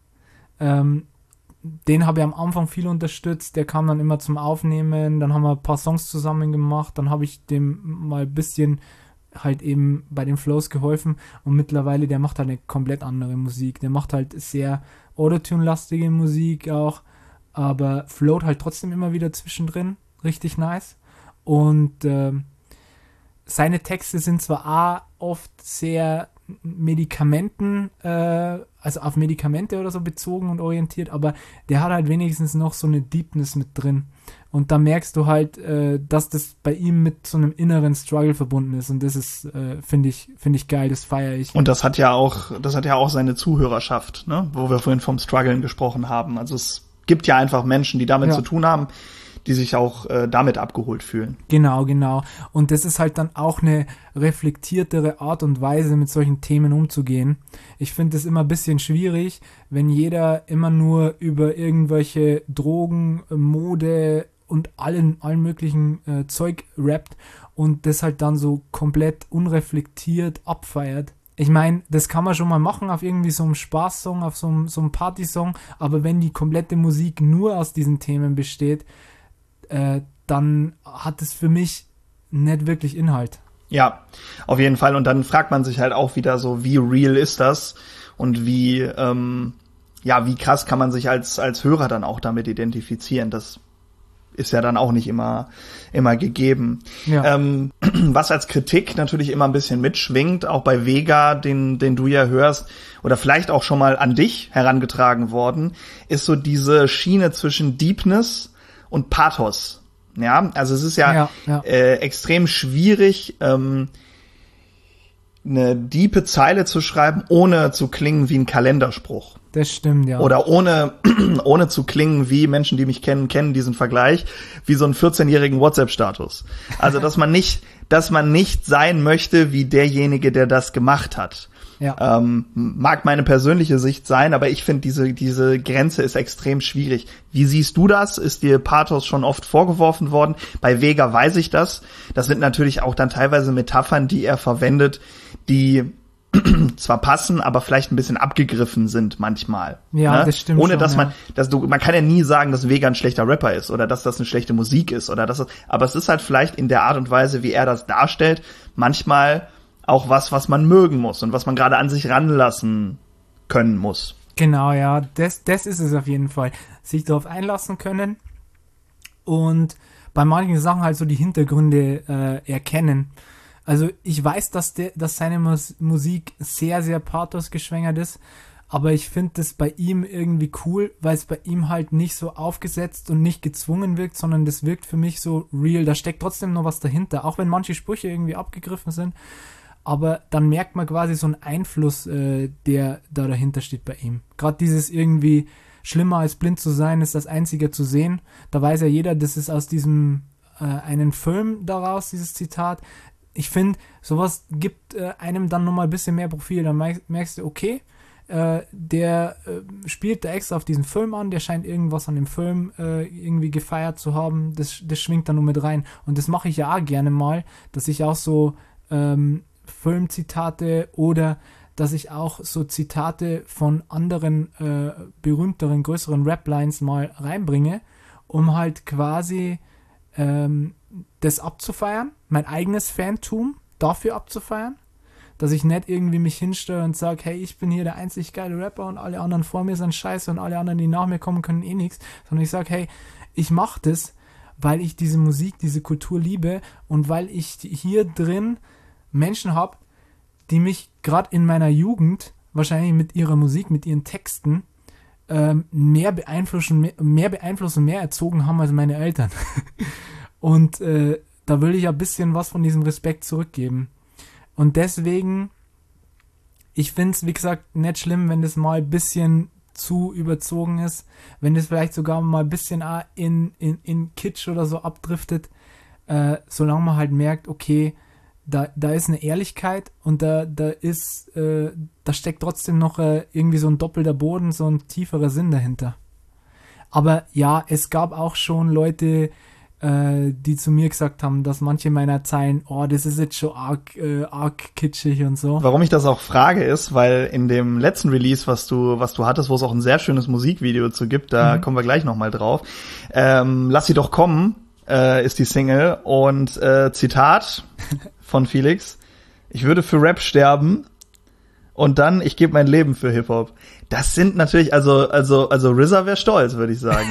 S3: Den habe ich am Anfang viel unterstützt, der kam dann immer zum Aufnehmen, dann haben wir ein paar Songs zusammen gemacht, dann habe ich dem mal ein bisschen halt eben bei den Flows geholfen und mittlerweile, der macht halt eine komplett andere Musik, der macht halt sehr Autotune-lastige Musik auch, aber float halt trotzdem immer wieder zwischendrin. Richtig nice. Und seine Texte sind zwar auch oft sehr Medikamenten, also auf Medikamente oder so bezogen und orientiert, aber der hat halt wenigstens noch so eine Deepness mit drin. Und da merkst du halt, dass das bei ihm mit so einem inneren Struggle verbunden ist. Und das ist, finde ich geil, das feiere ich.
S2: Und das hat ja auch seine Zuhörerschaft, ne? Wo wir vorhin vom Struggeln gesprochen haben. Also es gibt ja einfach Menschen, die damit zu tun haben, die sich auch damit abgeholt fühlen.
S3: Genau. Und das ist halt dann auch eine reflektiertere Art und Weise, mit solchen Themen umzugehen. Ich finde es immer ein bisschen schwierig, wenn jeder immer nur über irgendwelche Drogen, Mode und allen möglichen Zeug rappt und das halt dann so komplett unreflektiert abfeiert. Ich meine, das kann man schon mal machen auf irgendwie so einem Spaßsong, auf so einem Partysong, aber wenn die komplette Musik nur aus diesen Themen besteht, dann hat es für mich nicht wirklich Inhalt.
S2: Ja, auf jeden Fall. Und dann fragt man sich halt auch wieder so, wie real ist das? Und wie krass kann man sich als Hörer dann auch damit identifizieren? Das ist ja dann auch nicht immer gegeben. Ja. Was als Kritik natürlich immer ein bisschen mitschwingt, auch bei Vega, den du ja hörst, oder vielleicht auch schon mal an dich herangetragen worden, ist so diese Schiene zwischen Deepness und Pathos. Ja, also es ist extrem schwierig, eine diepe Zeile zu schreiben, ohne zu klingen wie ein Kalenderspruch.
S3: Das stimmt, ja.
S2: Oder ohne zu klingen wie Menschen, die mich kennen diesen Vergleich, wie so einen 14-jährigen WhatsApp-Status. Also, dass man nicht sein möchte wie derjenige, der das gemacht hat. Ja. Mag meine persönliche Sicht sein, aber ich finde, diese Grenze ist extrem schwierig. Wie siehst du das? Ist dir Pathos schon oft vorgeworfen worden? Bei Vega weiß ich das. Das sind natürlich auch dann teilweise Metaphern, die er verwendet, die zwar passen, aber vielleicht ein bisschen abgegriffen sind manchmal.
S3: Ja, ne? Das stimmt.
S2: Ohne
S3: schon,
S2: dass man kann ja nie sagen, dass Vega ein schlechter Rapper ist oder dass das eine schlechte Musik ist oder aber es ist halt vielleicht in der Art und Weise, wie er das darstellt, manchmal auch was man mögen muss und was man gerade an sich ranlassen können muss.
S3: Genau, ja, das ist es auf jeden Fall. Sich darauf einlassen können und bei manchen Sachen halt so die Hintergründe erkennen. Also ich weiß, dass seine Musik sehr, sehr pathosgeschwängert ist, aber ich finde das bei ihm irgendwie cool, weil es bei ihm halt nicht so aufgesetzt und nicht gezwungen wirkt, sondern das wirkt für mich so real. Da steckt trotzdem noch was dahinter, auch wenn manche Sprüche irgendwie abgegriffen sind. Aber dann merkt man quasi so einen Einfluss, der da dahinter steht bei ihm. Gerade dieses irgendwie schlimmer als blind zu sein, ist das Einzige zu sehen. Da weiß ja jeder, das ist aus diesem einen Film daraus, dieses Zitat. Ich finde, sowas gibt einem dann nochmal ein bisschen mehr Profil. Dann merkst du, okay, der spielt da extra auf diesen Film an, der scheint irgendwas an dem Film irgendwie gefeiert zu haben. Das schwingt dann nur mit rein. Und das mache ich ja auch gerne mal, dass ich auch so Filmzitate oder dass ich auch so Zitate von anderen berühmteren, größeren Rap-Lines mal reinbringe, um halt quasi das abzufeiern, mein eigenes Fantum dafür abzufeiern, dass ich nicht irgendwie mich hinstelle und sage, hey, ich bin hier der einzig geile Rapper und alle anderen vor mir sind scheiße und alle anderen, die nach mir kommen, können eh nichts, sondern ich sage, hey, ich mache das, weil ich diese Musik, diese Kultur liebe und weil ich hier drin Menschen habe, die mich gerade in meiner Jugend wahrscheinlich mit ihrer Musik, mit ihren Texten mehr beeinflussen, mehr erzogen haben als meine Eltern. Und da will ich ein bisschen was von diesem Respekt zurückgeben. Und deswegen, ich finde es, wie gesagt, nicht schlimm, wenn das mal ein bisschen zu überzogen ist, wenn das vielleicht sogar mal ein bisschen in Kitsch oder so abdriftet, solange man halt merkt, okay, da ist eine Ehrlichkeit und da steckt trotzdem noch irgendwie so ein doppelter Boden, so ein tieferer Sinn dahinter. Aber ja, es gab auch schon Leute, die zu mir gesagt haben, dass manche meiner Zeilen, oh, das ist jetzt schon arg kitschig und so.
S2: Warum ich das auch frage ist, weil in dem letzten Release, was du hattest, wo es auch ein sehr schönes Musikvideo zu gibt, da kommen wir gleich nochmal drauf. Lass sie doch kommen, ist die Single und Zitat von Felix: Ich würde für Rap sterben, und dann ich gebe mein Leben für Hip-Hop. Das sind natürlich, also RZA wäre stolz, würde ich sagen.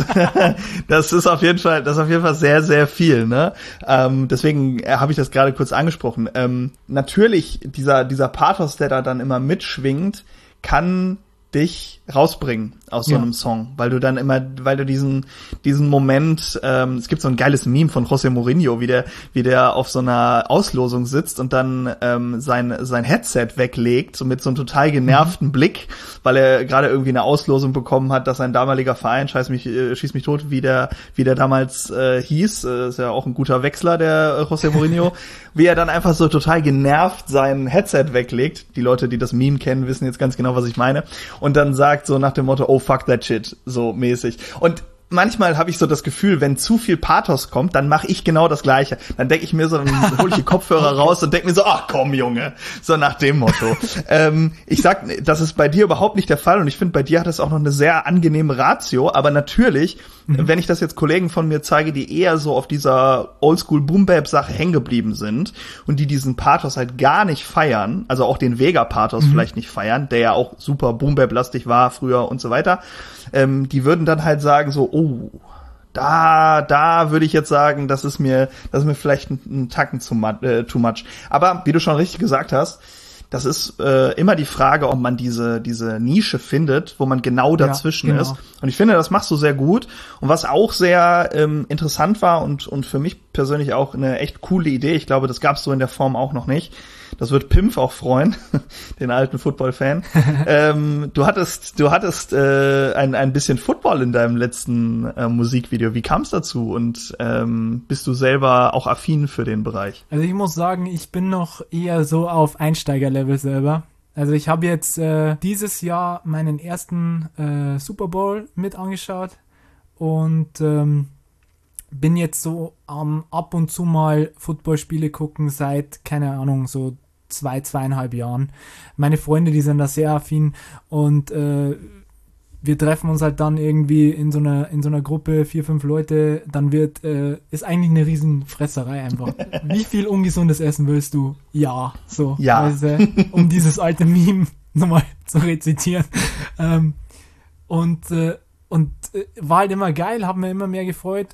S2: Das ist auf jeden Fall sehr, sehr viel, ne? Deswegen habe ich das gerade kurz angesprochen. Natürlich, dieser Pathos, der da dann immer mitschwingt, kann dich rausbringen aus so einem Song, weil du diesen Moment, es gibt so ein geiles Meme von José Mourinho, wie der auf so einer Auslosung sitzt und dann sein Headset weglegt, so mit so einem total genervten Blick, weil er gerade irgendwie eine Auslosung bekommen hat, dass sein damaliger Verein, schieß mich tot, wie der damals hieß, ist ja auch ein guter Wechsler, der José Mourinho, wie er dann einfach so total genervt sein Headset weglegt. Die Leute, die das Meme kennen, wissen jetzt ganz genau, was ich meine. Und dann sagt so nach dem Motto, oh fuck that shit, so mäßig. Und manchmal habe ich so das Gefühl, wenn zu viel Pathos kommt, dann mache ich genau das Gleiche. Dann denke ich mir so, dann hole ich die Kopfhörer raus und denke mir so, ach komm Junge, so nach dem Motto. Ich sag, das ist bei dir überhaupt nicht der Fall und ich finde, bei dir hat es auch noch eine sehr angenehme Ratio, aber natürlich, wenn ich das jetzt Kollegen von mir zeige, die eher so auf dieser Oldschool-Boom-Bap-Sache hängen geblieben sind und die diesen Pathos halt gar nicht feiern, also auch den Vega-Pathos vielleicht nicht feiern, der ja auch super Boom-Bap-lastig war früher und so weiter, die würden dann halt sagen so, oh, da würde ich jetzt sagen, das ist mir vielleicht ein Tacken too much. Aber wie du schon richtig gesagt hast, das ist immer die Frage, ob man diese Nische findet, wo man genau dazwischen ist. Und ich finde, das machst du sehr gut. Und was auch sehr interessant war und für mich persönlich auch eine echt coole Idee, ich glaube, das gab es so in der Form auch noch nicht. Das wird Pimpf auch freuen, den alten Football-Fan. Du hattest ein bisschen Football in deinem letzten Musikvideo. Wie kam es dazu? Und bist du selber auch affin für den Bereich?
S3: Also ich muss sagen, ich bin noch eher so auf Einsteigerlevel selber. Also ich habe jetzt dieses Jahr meinen ersten Super Bowl mit angeschaut und bin jetzt so ab und zu mal Footballspiele gucken seit, keine Ahnung, so 2,5 Jahren. Meine Freunde, die sind da sehr affin und wir treffen uns halt dann irgendwie in so einer Gruppe, 4, 5 Leute, dann ist eigentlich eine Riesenfresserei einfach. Wie viel ungesundes Essen willst du? Ja, so.
S2: Ja.
S3: Also, um dieses alte Meme nochmal zu rezitieren. War halt immer geil, haben mir immer mehr gefreut,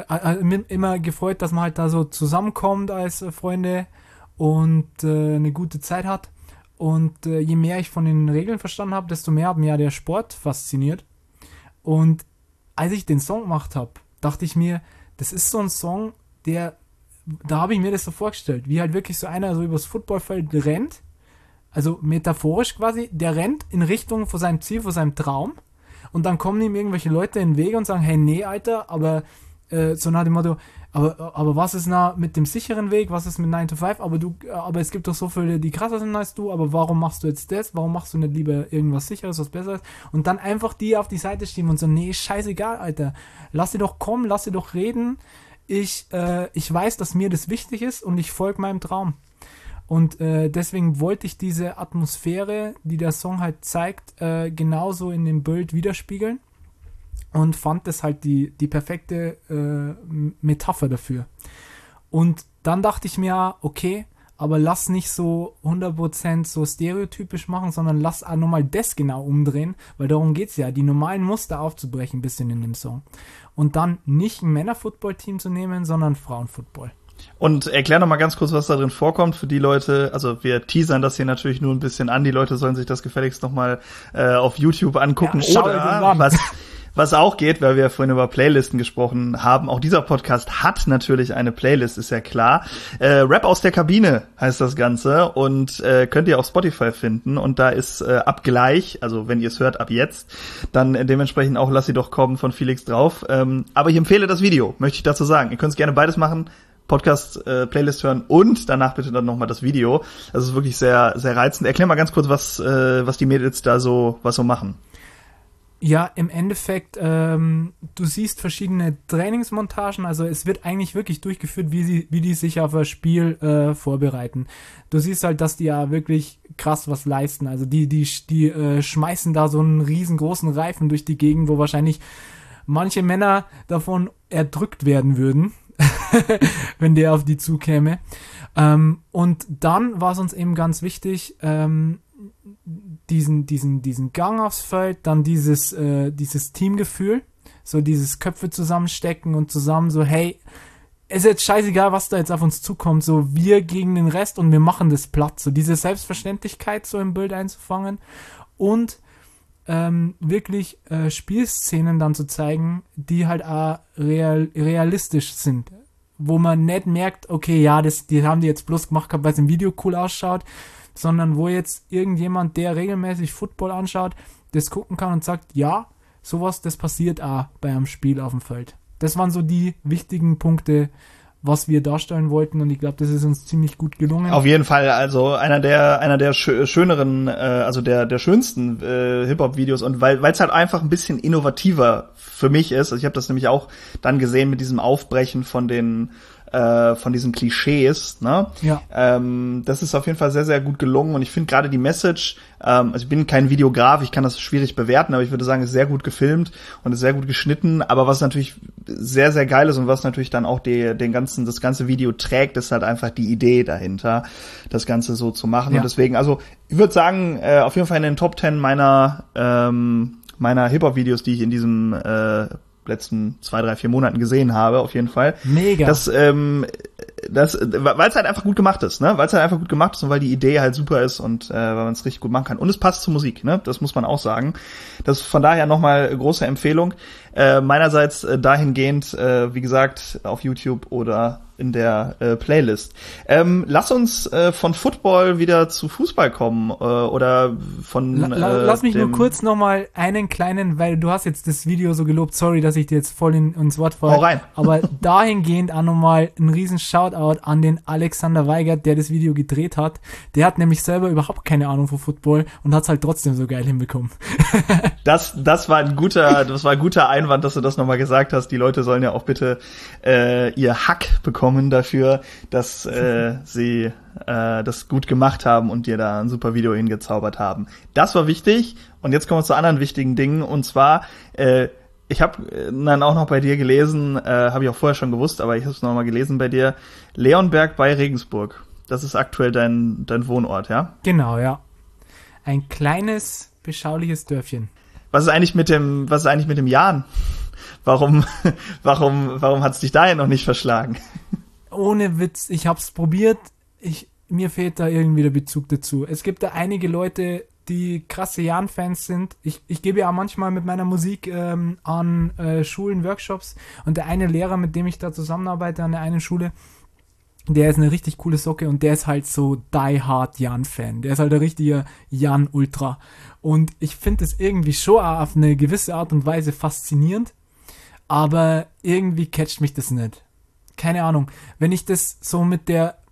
S3: dass man halt da so zusammenkommt als Freunde und eine gute Zeit hat. Und je mehr ich von den Regeln verstanden habe, desto mehr hat mir ja der Sport fasziniert. Und als ich den Song gemacht habe, dachte ich mir, das ist so ein Song, da habe ich mir das so vorgestellt, wie halt wirklich so einer so übers Footballfeld rennt, also metaphorisch quasi, der rennt in Richtung von seinem Ziel, von seinem Traum. Und dann kommen ihm irgendwelche Leute in den Weg und sagen, hey, nee, Alter, aber so nach dem Motto, aber was ist mit dem sicheren Weg, was ist mit 9 to 5, aber es gibt doch so viele, die krasser sind als du, aber warum machst du jetzt das, warum machst du nicht lieber irgendwas Sicheres, was Besseres und dann einfach die auf die Seite schieben und so, nee, scheißegal, Alter, lass sie doch kommen, lass sie doch reden, ich weiß, dass mir das wichtig ist und ich folge meinem Traum. Und deswegen wollte ich diese Atmosphäre, die der Song halt zeigt, genauso in dem Bild widerspiegeln und fand das halt die perfekte Metapher dafür. Und dann dachte ich mir, okay, aber lass nicht so 100% so stereotypisch machen, sondern lass auch nochmal das genau umdrehen, weil darum geht's ja, die normalen Muster aufzubrechen ein bisschen in dem Song. Und dann nicht ein Männer-Football-Team zu nehmen, sondern Frauen-Football.
S2: Und erklär noch mal ganz kurz, was da drin vorkommt für die Leute. Also wir teasern das hier natürlich nur ein bisschen an. Die Leute sollen sich das gefälligst noch mal auf YouTube angucken. Ja, oder was auch geht, weil wir ja vorhin über Playlisten gesprochen haben. Auch dieser Podcast hat natürlich eine Playlist, ist ja klar. Rap aus der Kabine heißt das Ganze und könnt ihr auf Spotify finden. Und da ist ab gleich, also wenn ihr es hört, ab jetzt, dann dementsprechend auch Lass sie doch kommen von Felix drauf. Aber ich empfehle das Video, möchte ich dazu sagen. Ihr könnt es gerne beides machen. Podcast, Playlist hören und danach bitte dann nochmal das Video. Das ist wirklich sehr, sehr reizend. Erklär mal ganz kurz, was die Mädels da so machen.
S3: Ja, im Endeffekt, du siehst verschiedene Trainingsmontagen, also es wird eigentlich wirklich durchgeführt, wie die sich auf ein Spiel vorbereiten. Du siehst halt, dass die ja wirklich krass was leisten. Also die schmeißen da so einen riesengroßen Reifen durch die Gegend, wo wahrscheinlich manche Männer davon erdrückt werden würden. wenn der auf die zukäme. Und dann war es uns eben ganz wichtig, diesen Gang aufs Feld, dann dieses Teamgefühl, so dieses Köpfe zusammenstecken und zusammen so, hey, es ist jetzt scheißegal, was da jetzt auf uns zukommt, so wir gegen den Rest und wir machen das platt, so diese Selbstverständlichkeit so im Bild einzufangen und wirklich Spielszenen dann zu zeigen, die halt auch realistisch sind, wo man nicht merkt, okay, ja, die haben die jetzt bloß gemacht gehabt, weil es im Video cool ausschaut, sondern wo jetzt irgendjemand, der regelmäßig Football anschaut, das gucken kann und sagt, ja, sowas, das passiert auch bei einem Spiel auf dem Feld. Das waren so die wichtigen Punkte, was wir darstellen wollten, und ich glaube, das ist uns ziemlich gut gelungen.
S2: Auf jeden Fall, also einer der schöneren, also der schönsten Hip-Hop-Videos, und weil es halt einfach ein bisschen innovativer für mich ist. Also ich habe das nämlich auch dann gesehen mit diesem Aufbrechen von diesen Klischees, ne? Ja. Das ist auf jeden Fall sehr, sehr gut gelungen, und ich finde gerade die Message, also ich bin kein Videograf, ich kann das schwierig bewerten, aber ich würde sagen, es ist sehr gut gefilmt und ist sehr gut geschnitten, aber was natürlich sehr, sehr geil ist und was natürlich dann auch das ganze Video trägt, ist halt einfach die Idee dahinter, das Ganze so zu machen. Ja. Und deswegen, also ich würde sagen, auf jeden Fall in den Top 10 meiner Hip-Hop-Videos, die ich in diesem letzten 2, 3, 4 Monaten gesehen habe, auf jeden Fall.
S3: Mega.
S2: Weil es halt einfach gut gemacht ist, ne? Weil es halt einfach gut gemacht ist und weil die Idee halt super ist und weil man es richtig gut machen kann. Und es passt zur Musik, ne? Das muss man auch sagen. Das ist von daher nochmal große Empfehlung. Meinerseits dahingehend, wie gesagt, auf YouTube oder in der Playlist. Lass uns von Football wieder zu Fußball kommen oder von
S3: lass mich nur kurz nochmal einen kleinen, weil du hast jetzt das Video so gelobt, sorry, dass ich dir jetzt voll ins Wort falle.
S2: Hau rein.
S3: Aber dahingehend auch nochmal ein riesen Shoutout an den Alexander Weigert, der das Video gedreht hat. Der hat nämlich selber überhaupt keine Ahnung von Football und hat es halt trotzdem so geil hinbekommen.
S2: Das war ein guter Einwand, dass du das nochmal gesagt hast. Die Leute sollen ja auch bitte ihr Hack bekommen dafür, dass sie das gut gemacht haben und dir da ein super Video hingezaubert haben. Das war wichtig. Und jetzt kommen wir zu anderen wichtigen Dingen. Und zwar, ich habe dann auch noch bei dir gelesen, habe ich auch vorher schon gewusst, aber ich habe es noch mal gelesen bei dir, Leonberg bei Regensburg. Das ist aktuell dein Wohnort, ja?
S3: Genau, ja. Ein kleines, beschauliches Dörfchen.
S2: Was ist eigentlich mit dem Jan? Warum hat's dich dahin noch nicht verschlagen?
S3: Ohne Witz, ich hab's probiert, mir fehlt da irgendwie der Bezug dazu. Es gibt da einige Leute, die krasse Jan-Fans sind. Ich gebe ja auch manchmal mit meiner Musik an Schulen Workshops, und der eine Lehrer, mit dem ich da zusammenarbeite an der einen Schule, der ist eine richtig coole Socke und der ist halt so die-hard Jan-Fan. Der ist halt ein richtiger Jan-Ultra. Und ich finde es irgendwie schon auf eine gewisse Art und Weise faszinierend, aber irgendwie catcht mich das nicht. Keine Ahnung. Wenn ich das so mit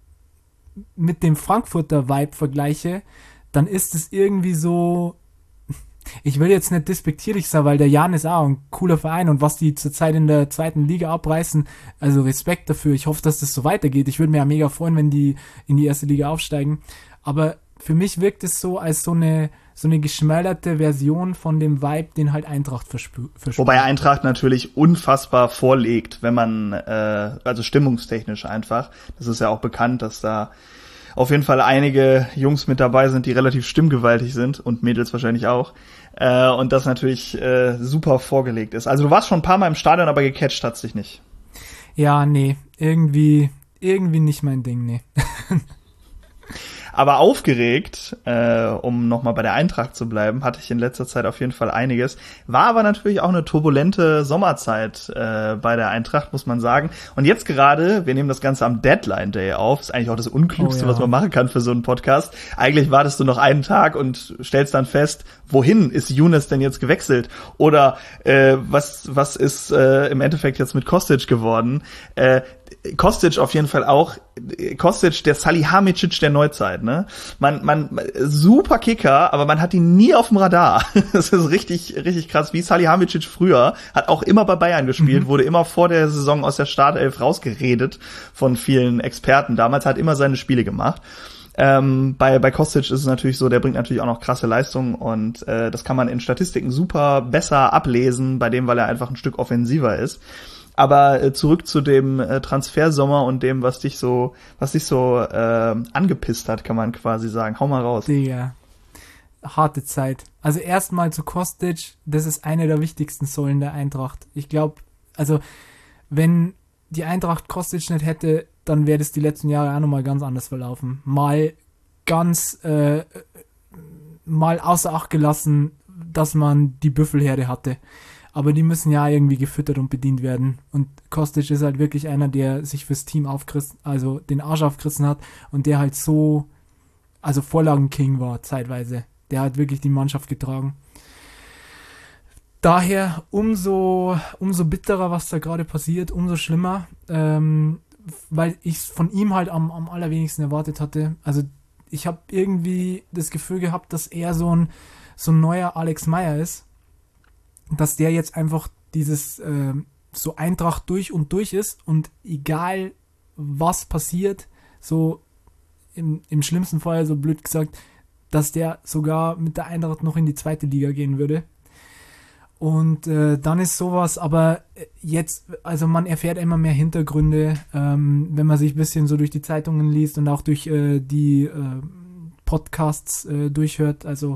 S3: dem Frankfurter Vibe vergleiche, dann ist es irgendwie so, ich will jetzt nicht despektierlich sein, weil der Jan ist auch ein cooler Verein, und was die zurzeit in der 2. Liga abreißen, also Respekt dafür. Ich hoffe, dass das so weitergeht. Ich würde mir ja mega freuen, wenn die in die 1. Liga aufsteigen. Aber für mich wirkt es so als so eine geschmälerte Version von dem Vibe, den halt Eintracht verspürt.
S2: Wobei Eintracht natürlich unfassbar vorlegt, wenn man, also stimmungstechnisch einfach. Das ist ja auch bekannt, dass da auf jeden Fall einige Jungs mit dabei sind, die relativ stimmgewaltig sind, und Mädels wahrscheinlich auch. Und das natürlich super vorgelegt ist. Also du warst schon ein paar Mal im Stadion, aber gecatcht hat's dich nicht.
S3: Ja, nee, irgendwie nicht mein Ding, nee.
S2: Aber aufgeregt, um nochmal bei der Eintracht zu bleiben, hatte ich in letzter Zeit auf jeden Fall einiges. War aber natürlich auch eine turbulente Sommerzeit bei der Eintracht, muss man sagen. Und jetzt gerade, wir nehmen das Ganze am Deadline Day auf, ist eigentlich auch das Unklügste, was man machen kann für so einen Podcast. Eigentlich wartest du noch einen Tag und stellst dann fest, wohin ist Younes denn jetzt gewechselt? Oder was ist im Endeffekt jetzt mit Kostic geworden? Kostic auf jeden Fall auch. Kostic, der Salihamidzic der Neuzeit, ne? Man super Kicker, aber man hat ihn nie auf dem Radar. Das ist richtig, richtig krass. Wie Salihamidzic früher, hat auch immer bei Bayern gespielt, wurde immer vor der Saison aus der Startelf rausgeredet von vielen Experten. Damals hat immer seine Spiele gemacht. Bei Kostic ist es natürlich so, der bringt natürlich auch noch krasse Leistungen, und das kann man in Statistiken super besser ablesen bei dem, weil er einfach ein Stück offensiver ist. Aber zurück zu dem Transfersommer und dem, was dich so angepisst hat, kann man quasi sagen. Hau mal raus.
S3: Digga. harte Zeit. Also erstmal zu Kostic, das ist eine der wichtigsten Säulen der Eintracht. Ich glaube, also wenn die Eintracht Kostic nicht hätte, dann wäre das die letzten Jahre auch nochmal ganz anders verlaufen. Mal außer Acht gelassen, dass man die Büffelherde hatte. Aber die müssen ja irgendwie gefüttert und bedient werden. Und Kostic ist halt wirklich einer, der sich fürs Team also den Arsch aufgerissen hat und der halt so, also Vorlagenking war zeitweise. Der hat wirklich die Mannschaft getragen. Daher umso bitterer, was da gerade passiert, umso schlimmer, weil ich es von ihm halt am allerwenigsten erwartet hatte. Also ich habe irgendwie das Gefühl gehabt, dass er so ein neuer Alex Meyer ist. Dass der jetzt einfach dieses so Eintracht durch und durch ist und egal was passiert, so im schlimmsten Fall, so blöd gesagt, dass der sogar mit der Eintracht noch in die zweite Liga gehen würde. Und dann ist sowas, aber jetzt, also man erfährt immer mehr Hintergründe, wenn man sich ein bisschen so durch die Zeitungen liest und auch durch die Podcasts durchhört, also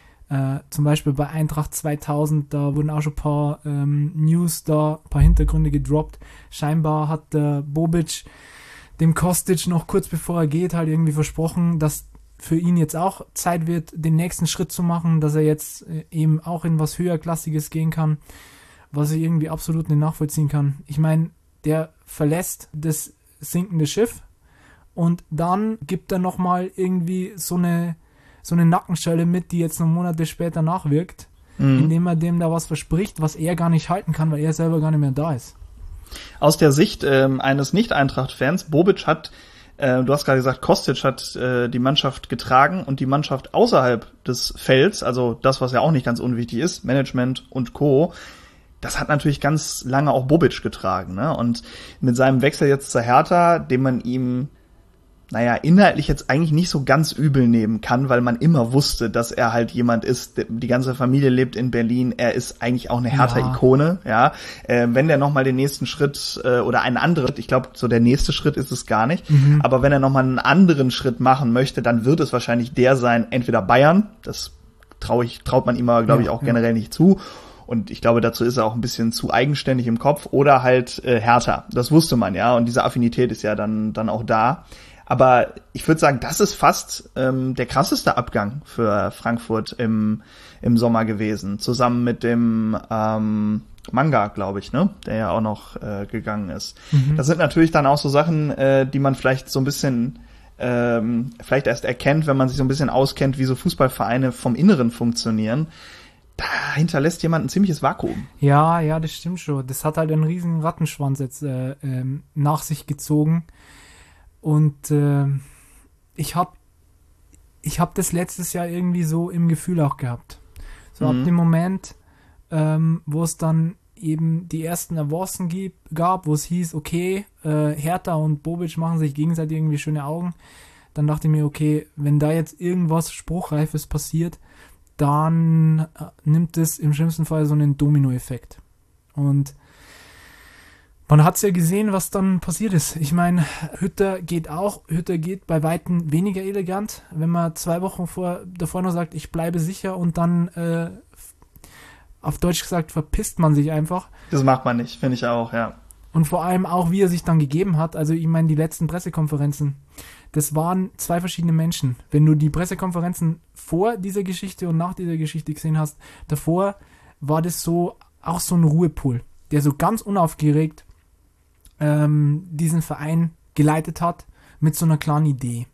S3: zum Beispiel bei Eintracht 2000, da wurden auch schon ein paar News da, ein paar Hintergründe gedroppt. Scheinbar hat der Bobic dem Kostic noch kurz bevor er geht halt irgendwie versprochen, dass für ihn jetzt auch Zeit wird, den nächsten Schritt zu machen, dass er jetzt eben auch in was höherklassiges gehen kann, was ich irgendwie absolut nicht nachvollziehen kann. Ich meine, der verlässt das sinkende Schiff und dann gibt er nochmal irgendwie so eine Nackenschelle mit, die jetzt noch Monate später nachwirkt, indem er dem da was verspricht, was er gar nicht halten kann, weil er selber gar nicht mehr da ist.
S2: Aus der Sicht eines Nicht-Eintracht-Fans, Bobic hat, du hast gerade gesagt, Kostic hat die Mannschaft getragen und die Mannschaft außerhalb des Felds, also das, was ja auch nicht ganz unwichtig ist, Management und Co., das hat natürlich ganz lange auch Bobic getragen, ne? Und mit seinem Wechsel jetzt zur Hertha, den man ihm inhaltlich jetzt eigentlich nicht so ganz übel nehmen kann, weil man immer wusste, dass er halt jemand ist, die ganze Familie lebt in Berlin, er ist eigentlich auch eine Hertha-Ikone, ja. Wenn der nochmal den nächsten Schritt oder einen anderen, ich glaube, so der nächste Schritt ist es gar nicht, aber wenn er nochmal einen anderen Schritt machen möchte, dann wird es wahrscheinlich der sein, entweder Bayern, das traut man ihm aber, glaube ich, auch generell nicht zu, und ich glaube, dazu ist er auch ein bisschen zu eigenständig im Kopf, oder halt Hertha, das wusste man, ja, und diese Affinität ist ja dann auch da. Aber ich würde sagen, das ist fast der krasseste Abgang für Frankfurt im Sommer gewesen. Zusammen mit dem Manga, glaube ich, ne, der ja auch noch gegangen ist. Das sind natürlich dann auch so Sachen, die man vielleicht so ein bisschen vielleicht erst erkennt, wenn man sich so ein bisschen auskennt, wie so Fußballvereine vom Inneren funktionieren. Da hinterlässt jemand ein ziemliches Vakuum.
S3: Ja, das stimmt schon. Das hat halt einen riesen Rattenschwanz jetzt nach sich gezogen. Und ich hab das letztes Jahr irgendwie so im Gefühl auch gehabt. So ab dem Moment, wo es dann eben die ersten Avancen gab, wo es hieß, okay, Hertha und Bobic machen sich gegenseitig irgendwie schöne Augen, dann dachte ich mir, okay, wenn da jetzt irgendwas Spruchreifes passiert, dann nimmt es im schlimmsten Fall so einen Dominoeffekt. Und man hat es ja gesehen, was dann passiert ist. Ich meine, Hütter geht bei Weitem weniger elegant, wenn man 2 Wochen davor noch sagt, ich bleibe sicher und dann auf Deutsch gesagt verpisst man sich einfach.
S2: Das macht man nicht, finde ich auch, ja.
S3: Und vor allem auch, wie er sich dann gegeben hat. Also ich meine, die letzten Pressekonferenzen, das waren 2 verschiedene Menschen. Wenn du die Pressekonferenzen vor dieser Geschichte und nach dieser Geschichte gesehen hast, davor war das auch so ein Ruhepol, der so ganz unaufgeregt diesen Verein geleitet hat mit so einer klaren Idee.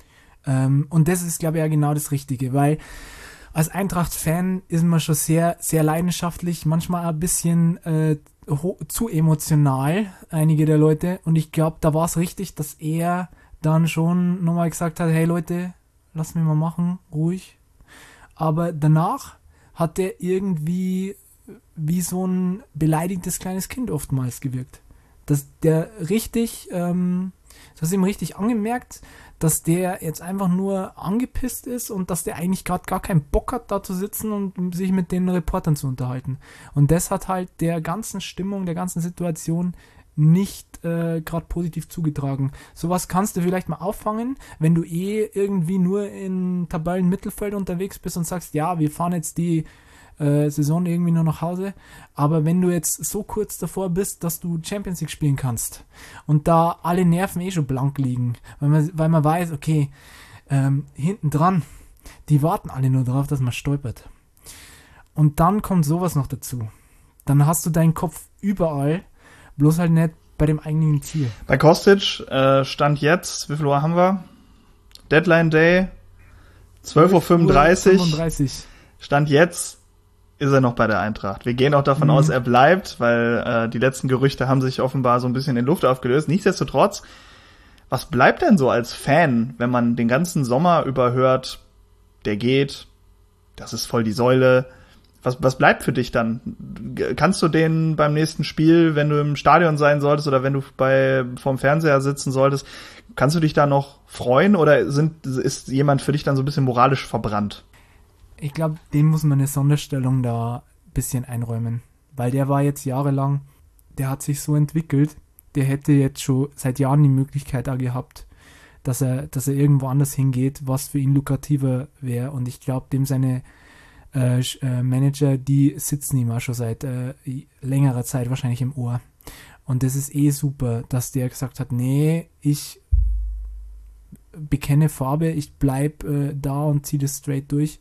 S3: Und das ist, glaube ich, ja genau das Richtige, weil als Eintracht-Fan ist man schon sehr, sehr leidenschaftlich, manchmal ein bisschen zu emotional, einige der Leute. Und ich glaube, da war es richtig, dass er dann schon nochmal gesagt hat, hey Leute, lasst mich mal machen, ruhig. Aber danach hat er irgendwie wie so ein beleidigtes kleines Kind oftmals gewirkt. Dass der richtig, das hast du ihm richtig angemerkt, dass der jetzt einfach nur angepisst ist und dass der eigentlich gerade gar keinen Bock hat, da zu sitzen und sich mit den Reportern zu unterhalten. Und das hat halt der ganzen Stimmung, der ganzen Situation nicht gerade positiv zugetragen. Sowas kannst du vielleicht mal auffangen, wenn du irgendwie nur in Tabellenmittelfeld unterwegs bist und sagst, ja, wir fahren jetzt die Saison irgendwie nur nach Hause, aber wenn du jetzt so kurz davor bist, dass du Champions League spielen kannst und da alle Nerven schon blank liegen, weil man weiß, okay, hinten dran, die warten alle nur drauf, dass man stolpert. Und dann kommt sowas noch dazu. Dann hast du deinen Kopf überall, bloß halt nicht bei dem eigenen Ziel.
S2: Bei Kostic stand jetzt, wie viel Uhr haben wir? Deadline Day, 12:35 Uhr. Stand jetzt, ist er noch bei der Eintracht. Wir gehen auch davon aus, er bleibt, weil die letzten Gerüchte haben sich offenbar so ein bisschen in Luft aufgelöst. Nichtsdestotrotz, was bleibt denn so als Fan, wenn man den ganzen Sommer über hört, der geht, das ist voll die Säule. Was bleibt für dich dann? Kannst du den beim nächsten Spiel, wenn du im Stadion sein solltest oder wenn du vorm Fernseher sitzen solltest, kannst du dich da noch freuen oder ist jemand für dich dann so ein bisschen moralisch verbrannt?
S3: Ich glaube, dem muss man eine Sonderstellung da ein bisschen einräumen, weil der war jetzt jahrelang, der hat sich so entwickelt, der hätte jetzt schon seit Jahren die Möglichkeit auch gehabt, dass er irgendwo anders hingeht, was für ihn lukrativer wäre, und ich glaube, dem seine Manager, die sitzen ihm auch schon seit längerer Zeit wahrscheinlich im Ohr. Und das ist super, dass der gesagt hat, nee, ich bekenne Farbe, ich bleib da und ziehe das straight durch.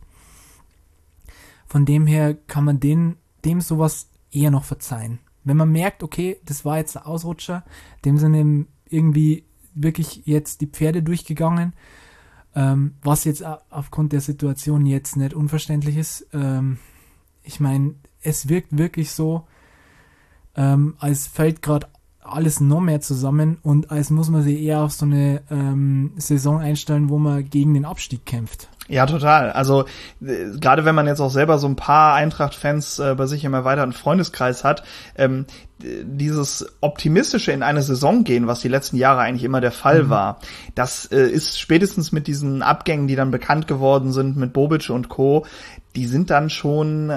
S3: Von dem her kann man dem sowas eher noch verzeihen. Wenn man merkt, okay, das war jetzt ein Ausrutscher, dem sind irgendwie wirklich jetzt die Pferde durchgegangen, was jetzt aufgrund der Situation jetzt nicht unverständlich ist. Ich meine, es wirkt wirklich so, als fällt gerade alles noch mehr zusammen und als muss man sich eher auf so eine Saison einstellen, wo man gegen den Abstieg kämpft.
S2: Ja, total. Also gerade wenn man jetzt auch selber so ein paar Eintracht-Fans bei sich im erweiterten Freundeskreis hat, dieses optimistische in eine Saison gehen, was die letzten Jahre eigentlich immer der Fall war, das ist spätestens mit diesen Abgängen, die dann bekannt geworden sind, mit Bobic und Co., die sind dann schon,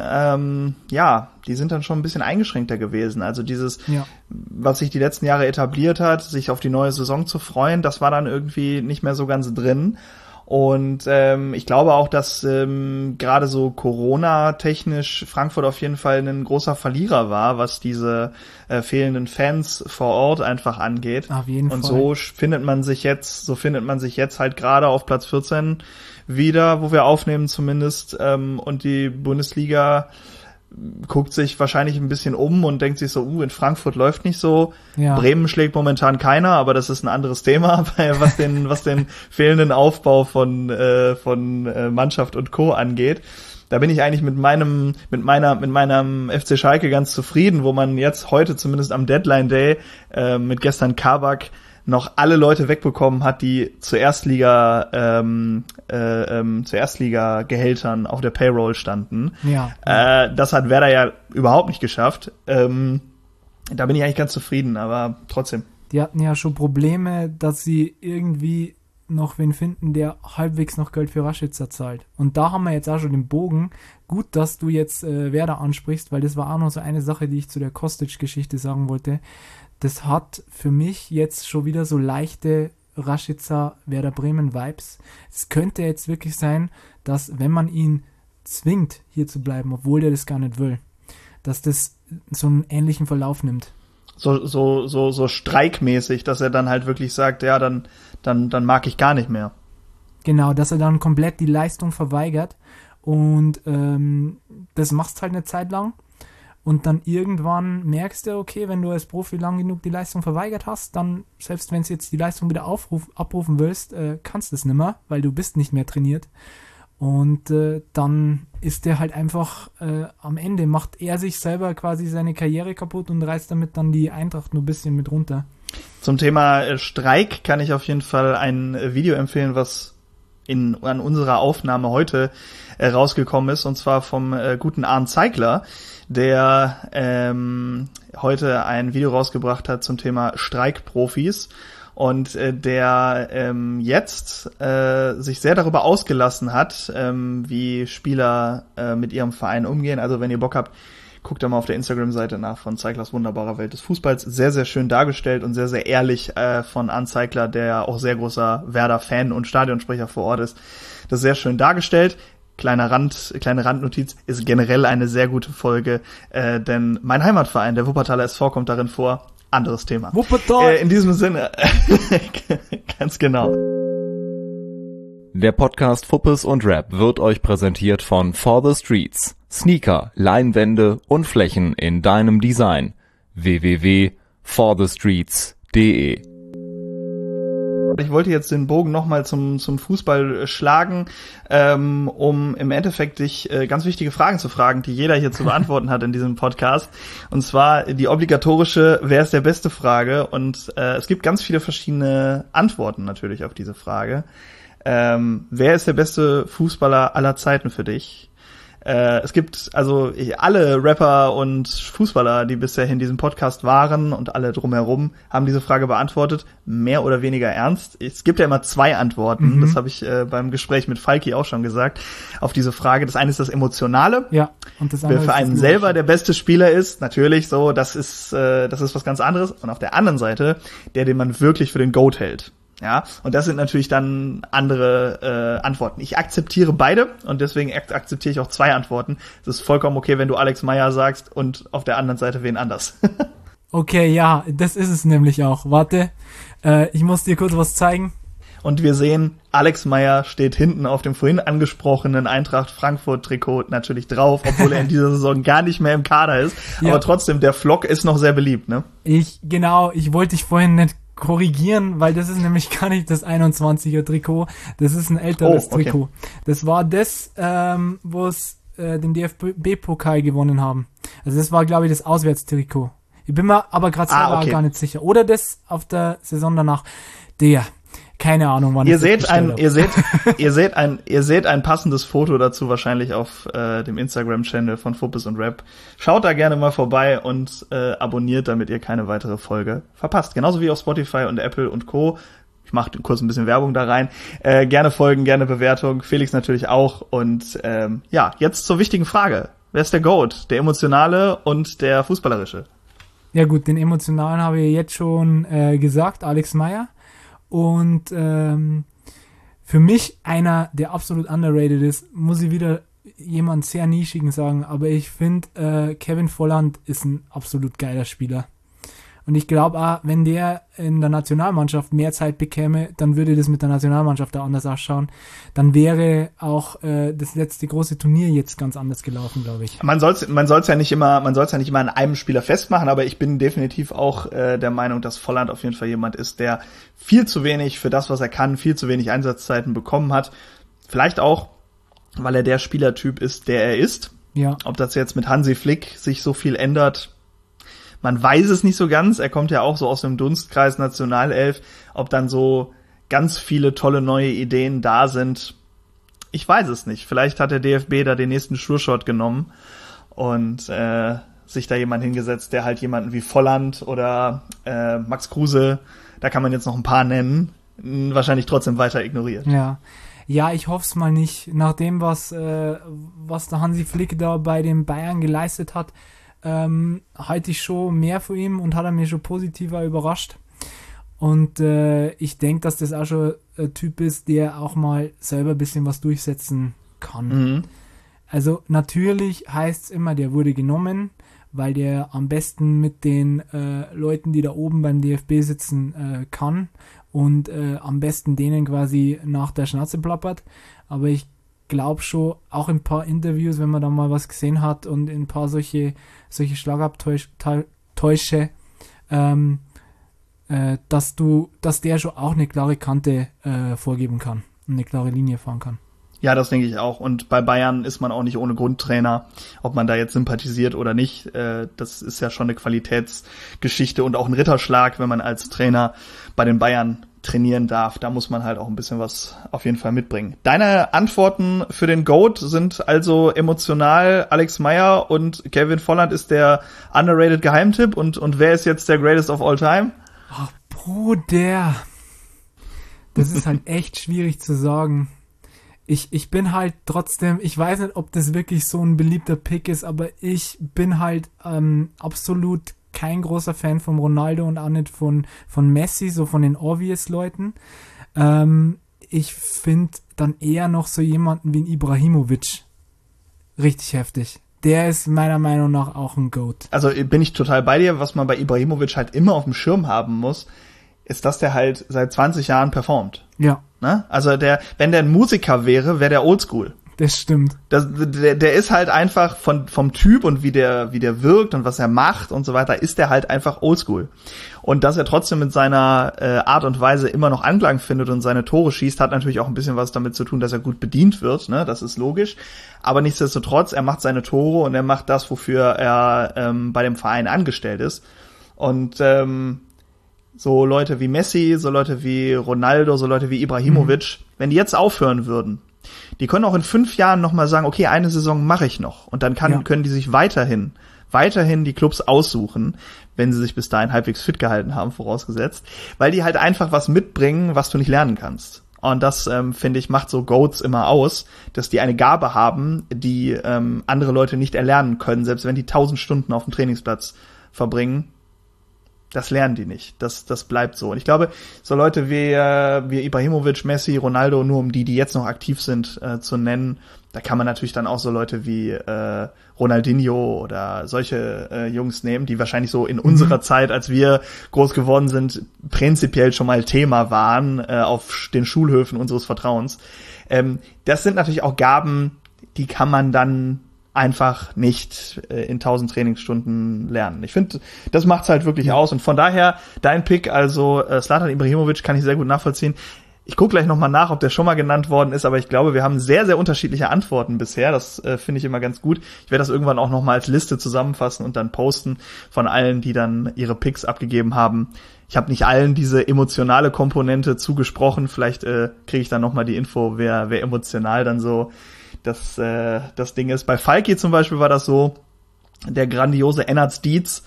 S2: die sind dann schon ein bisschen eingeschränkter gewesen. Also dieses, was sich die letzten Jahre etabliert hat, sich auf die neue Saison zu freuen, das war dann irgendwie nicht mehr so ganz drin. Und ich glaube auch, dass gerade so Corona-technisch Frankfurt auf jeden Fall ein großer Verlierer war, was diese fehlenden Fans vor Ort einfach angeht.
S3: Auf jeden Fall.
S2: Und so findet man sich jetzt halt gerade auf Platz 14 wieder, wo wir aufnehmen zumindest. Und die Bundesliga guckt sich wahrscheinlich ein bisschen um und denkt sich so, in Frankfurt läuft nicht so. Ja. Bremen schlägt momentan keiner, aber das ist ein anderes Thema, was den fehlenden Aufbau von Mannschaft und Co. angeht. Da bin ich eigentlich mit meinem FC Schalke ganz zufrieden, wo man jetzt heute zumindest am Deadline Day mit gestern Kabak noch alle Leute wegbekommen hat, die zu Erstliga-Gehältern auf der Payroll standen.
S3: Ja.
S2: Das hat Werder ja überhaupt nicht geschafft. Da bin ich eigentlich ganz zufrieden, aber trotzdem.
S3: Die hatten ja schon Probleme, dass sie irgendwie noch wen finden, der halbwegs noch Geld für Rashica zahlt. Und da haben wir jetzt auch schon den Bogen. Gut, dass du jetzt Werder ansprichst, weil das war auch noch so eine Sache, die ich zu der Kostic-Geschichte sagen wollte. Das hat für mich jetzt schon wieder so leichte Rashica Werder Bremen Vibes. Es könnte jetzt wirklich sein, dass wenn man ihn zwingt, hier zu bleiben, obwohl der das gar nicht will, dass das so einen ähnlichen Verlauf nimmt.
S2: So streikmäßig, dass er dann halt wirklich sagt, ja, dann mag ich gar nicht mehr.
S3: Genau, dass er dann komplett die Leistung verweigert und das machst halt eine Zeit lang. Und dann irgendwann merkst du, okay, wenn du als Profi lang genug die Leistung verweigert hast, dann, selbst wenn du jetzt die Leistung wieder abrufen willst, kannst du es nicht mehr, weil du bist nicht mehr trainiert. Und dann ist der halt einfach am Ende, macht er sich selber quasi seine Karriere kaputt und reißt damit dann die Eintracht nur ein bisschen mit runter.
S2: Zum Thema Streik kann ich auf jeden Fall ein Video empfehlen, was an unserer Aufnahme heute rausgekommen ist, und zwar vom guten Arndt Zeigler, der heute ein Video rausgebracht hat zum Thema Streikprofis und der jetzt sich sehr darüber ausgelassen hat, wie Spieler mit ihrem Verein umgehen. Also wenn ihr Bock habt, Guckt da mal auf der Instagram-Seite nach von Zeiglers wunderbarer Welt des Fußballs. Sehr, sehr schön dargestellt und sehr, sehr ehrlich von Arndt Zeigler, der ja auch sehr großer Werder-Fan und Stadionsprecher vor Ort ist. Das ist sehr schön dargestellt. Kleine Randnotiz, ist generell eine sehr gute Folge, denn mein Heimatverein, der Wuppertaler SV, kommt darin vor. Anderes Thema.
S3: Wuppertal!
S2: In diesem Sinne, ganz genau.
S1: Der Podcast Fuppes und Rap wird euch präsentiert von For the Streets. Sneaker, Leinwände und Flächen in deinem Design. www.forthestreets.de.
S2: Ich wollte jetzt den Bogen nochmal zum Fußball schlagen, um im Endeffekt dich ganz wichtige Fragen zu fragen, die jeder hier zu beantworten hat in diesem Podcast. Und zwar die obligatorische, wer ist der beste Frage? Und es gibt ganz viele verschiedene Antworten natürlich auf diese Frage. Wer ist der beste Fußballer aller Zeiten für dich? Es gibt also alle Rapper und Fußballer, die bisher in diesem Podcast waren und alle drumherum, haben diese Frage beantwortet, mehr oder weniger ernst. Es gibt ja immer zwei Antworten, das habe ich beim Gespräch mit Falki auch schon gesagt, auf diese Frage. Das eine ist das Emotionale,
S3: ja, und das andere
S2: wer für einen selber der beste Spieler ist, natürlich so, das ist was ganz anderes. Und auf der anderen Seite, den man wirklich für den GOAT hält. Ja, und das sind natürlich dann andere Antworten. Ich akzeptiere beide und deswegen akzeptiere ich auch zwei Antworten. Es ist vollkommen okay, wenn du Alex Meyer sagst und auf der anderen Seite wen anders.
S3: Okay, ja, das ist es nämlich auch. Warte, ich muss dir kurz was zeigen.
S2: Und wir sehen, Alex Meyer steht hinten auf dem vorhin angesprochenen Eintracht Frankfurt-Trikot natürlich drauf, obwohl er in dieser Saison gar nicht mehr im Kader ist. Ja. Aber trotzdem, der Flock ist noch sehr beliebt, ne? Ich
S3: wollte dich vorhin nicht korrigieren, weil das ist nämlich gar nicht das 21er Trikot, das ist ein älteres Trikot. Das war das, wo es den DFB-Pokal gewonnen haben. Also das war, glaube ich, das Auswärtstrikot. Ich bin mir aber gerade selber gar nicht sicher. Oder das auf der Saison danach. Keine Ahnung, wann
S2: ihr seht ein passendes Foto dazu wahrscheinlich auf dem Instagram-Channel von Fuppes und Rap. Schaut da gerne mal vorbei und abonniert, damit ihr keine weitere Folge verpasst. Genauso wie auf Spotify und Apple und Co. Ich mache kurz ein bisschen Werbung da rein. Gerne folgen, gerne Bewertung. Felix natürlich auch. Und jetzt zur wichtigen Frage. Wer ist der GOAT? Der emotionale und der fußballerische?
S3: Ja gut, den emotionalen habe ich jetzt schon gesagt, Alex Meyer. Und für mich einer, der absolut underrated ist, muss ich wieder jemand sehr nischigen sagen, aber ich finde, Kevin Volland ist ein absolut geiler Spieler. Und ich glaube auch, wenn der in der Nationalmannschaft mehr Zeit bekäme, dann würde das mit der Nationalmannschaft auch anders ausschauen. Dann wäre auch das letzte große Turnier jetzt ganz anders gelaufen, glaube ich.
S2: Man soll's ja nicht immer an einem Spieler festmachen, aber ich bin definitiv auch der Meinung, dass Volland auf jeden Fall jemand ist, der viel zu wenig für das, was er kann, viel zu wenig Einsatzzeiten bekommen hat. Vielleicht auch, weil er der Spielertyp ist, der er ist.
S3: Ja.
S2: Ob das jetzt mit Hansi Flick sich so viel ändert, man weiß es nicht so ganz. Er kommt ja auch so aus dem Dunstkreis Nationalelf. Ob dann so ganz viele tolle neue Ideen da sind, ich weiß es nicht. Vielleicht hat der DFB da den nächsten Sure-Shot genommen und sich da jemand hingesetzt, der halt jemanden wie Volland oder Max Kruse, da kann man jetzt noch ein paar nennen, wahrscheinlich trotzdem weiter ignoriert.
S3: Ja, ich hoffe es mal nicht. Nach dem, was der Hansi Flick da bei den Bayern geleistet hat, halte ich schon mehr von ihm und hat er mir schon positiver überrascht. Und ich denke, dass das auch schon ein Typ ist, der auch mal selber ein bisschen was durchsetzen kann. Mhm. Also natürlich heißt es immer, der wurde genommen, weil der am besten mit den Leuten, die da oben beim DFB sitzen, kann und am besten denen quasi nach der Schnauze plappert. Aber ich glaube schon, auch in ein paar Interviews, wenn man da mal was gesehen hat und in ein paar solche Schlagabtäusche, dass der schon auch eine klare Kante vorgeben kann und eine klare Linie fahren kann.
S2: Ja, das denke ich auch. Und bei Bayern ist man auch nicht ohne Grundtrainer, ob man da jetzt sympathisiert oder nicht. Das ist ja schon eine Qualitätsgeschichte und auch ein Ritterschlag, wenn man als Trainer bei den Bayern trainieren darf. Da muss man halt auch ein bisschen was auf jeden Fall mitbringen. Deine Antworten für den GOAT sind also emotional Alex Meyer und Kevin Volland ist der underrated Geheimtipp. Und wer ist jetzt der greatest of all time?
S3: Ach, Bruder. Das ist halt echt schwierig zu sagen. Ich bin halt trotzdem, ich weiß nicht, ob das wirklich so ein beliebter Pick ist, aber ich bin halt absolut kein großer Fan von Ronaldo und auch nicht von Messi, so von den Obvious-Leuten. Ich finde dann eher noch so jemanden wie ein Ibrahimovic richtig heftig. Der ist meiner Meinung nach auch ein GOAT.
S2: Also bin ich total bei dir. Was man bei Ibrahimovic halt immer auf dem Schirm haben muss, ist, dass der halt seit 20 Jahren performt.
S3: Ja.
S2: Ne? Also wenn der ein Musiker wäre, wäre der oldschool.
S3: Das stimmt.
S2: Der ist halt einfach vom Typ und wie der wirkt und was er macht und so weiter, ist der halt einfach oldschool. Und dass er trotzdem mit seiner Art und Weise immer noch Anklang findet und seine Tore schießt, hat natürlich auch ein bisschen was damit zu tun, dass er gut bedient wird, ne? Das ist logisch. Aber nichtsdestotrotz, er macht seine Tore und er macht das, wofür er bei dem Verein angestellt ist. Und so Leute wie Messi, so Leute wie Ronaldo, so Leute wie Ibrahimovic, wenn die jetzt aufhören würden, die können auch in 5 Jahren nochmal sagen, okay, eine Saison mache ich noch. Und dann können die sich weiterhin die Clubs aussuchen, wenn sie sich bis dahin halbwegs fit gehalten haben, vorausgesetzt. Weil die halt einfach was mitbringen, was du nicht lernen kannst. Und das, finde ich, macht so GOATs immer aus, dass die eine Gabe haben, die andere Leute nicht erlernen können, selbst wenn die 1000 Stunden auf dem Trainingsplatz verbringen. Das lernen die nicht. Das bleibt so. Und ich glaube, so Leute wie Ibrahimovic, Messi, Ronaldo, nur um die jetzt noch aktiv sind, zu nennen, da kann man natürlich dann auch so Leute wie Ronaldinho oder solche Jungs nehmen, die wahrscheinlich so in unserer Zeit, als wir groß geworden sind, prinzipiell schon mal Thema waren auf den Schulhöfen unseres Vertrauens. Das sind natürlich auch Gaben, die kann man dann einfach nicht in 1000 Trainingsstunden lernen. Ich finde, das macht's halt wirklich aus. Und von daher, dein Pick, also Zlatan Ibrahimovic, kann ich sehr gut nachvollziehen. Ich gucke gleich nochmal nach, ob der schon mal genannt worden ist, aber ich glaube, wir haben sehr, sehr unterschiedliche Antworten bisher. Das finde ich immer ganz gut. Ich werde das irgendwann auch nochmal als Liste zusammenfassen und dann posten von allen, die dann ihre Picks abgegeben haben. Ich habe nicht allen diese emotionale Komponente zugesprochen. Vielleicht kriege ich dann nochmal die Info, wer emotional dann so das Ding ist. Bei Falki zum Beispiel war das so, der grandiose Ennard Dietz,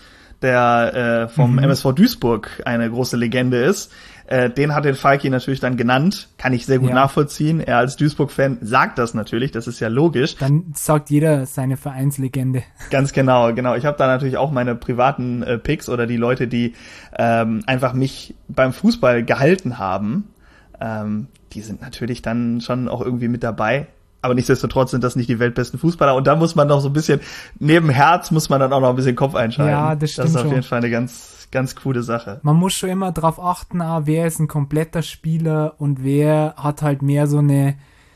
S2: der vom MSV Duisburg eine große Legende ist, den hat den Falki natürlich dann genannt, kann ich sehr gut nachvollziehen. Er als Duisburg-Fan sagt das natürlich, das ist ja logisch.
S3: Dann sagt jeder seine Vereinslegende.
S2: Ganz genau. Ich habe da natürlich auch meine privaten Picks oder die Leute, die einfach mich beim Fußball gehalten haben, die sind natürlich dann schon auch irgendwie mit dabei. Aber nichtsdestotrotz sind das nicht die weltbesten Fußballer. Und da muss man noch so ein bisschen, neben Herz muss man dann auch noch ein bisschen Kopf einschalten.
S3: Ja, das stimmt.
S2: Das ist auf
S3: schon.
S2: jeden Fall eine ganz, ganz coole Sache.
S3: Man muss schon immer drauf achten, wer ist ein kompletter Spieler und wer hat halt mehr so eine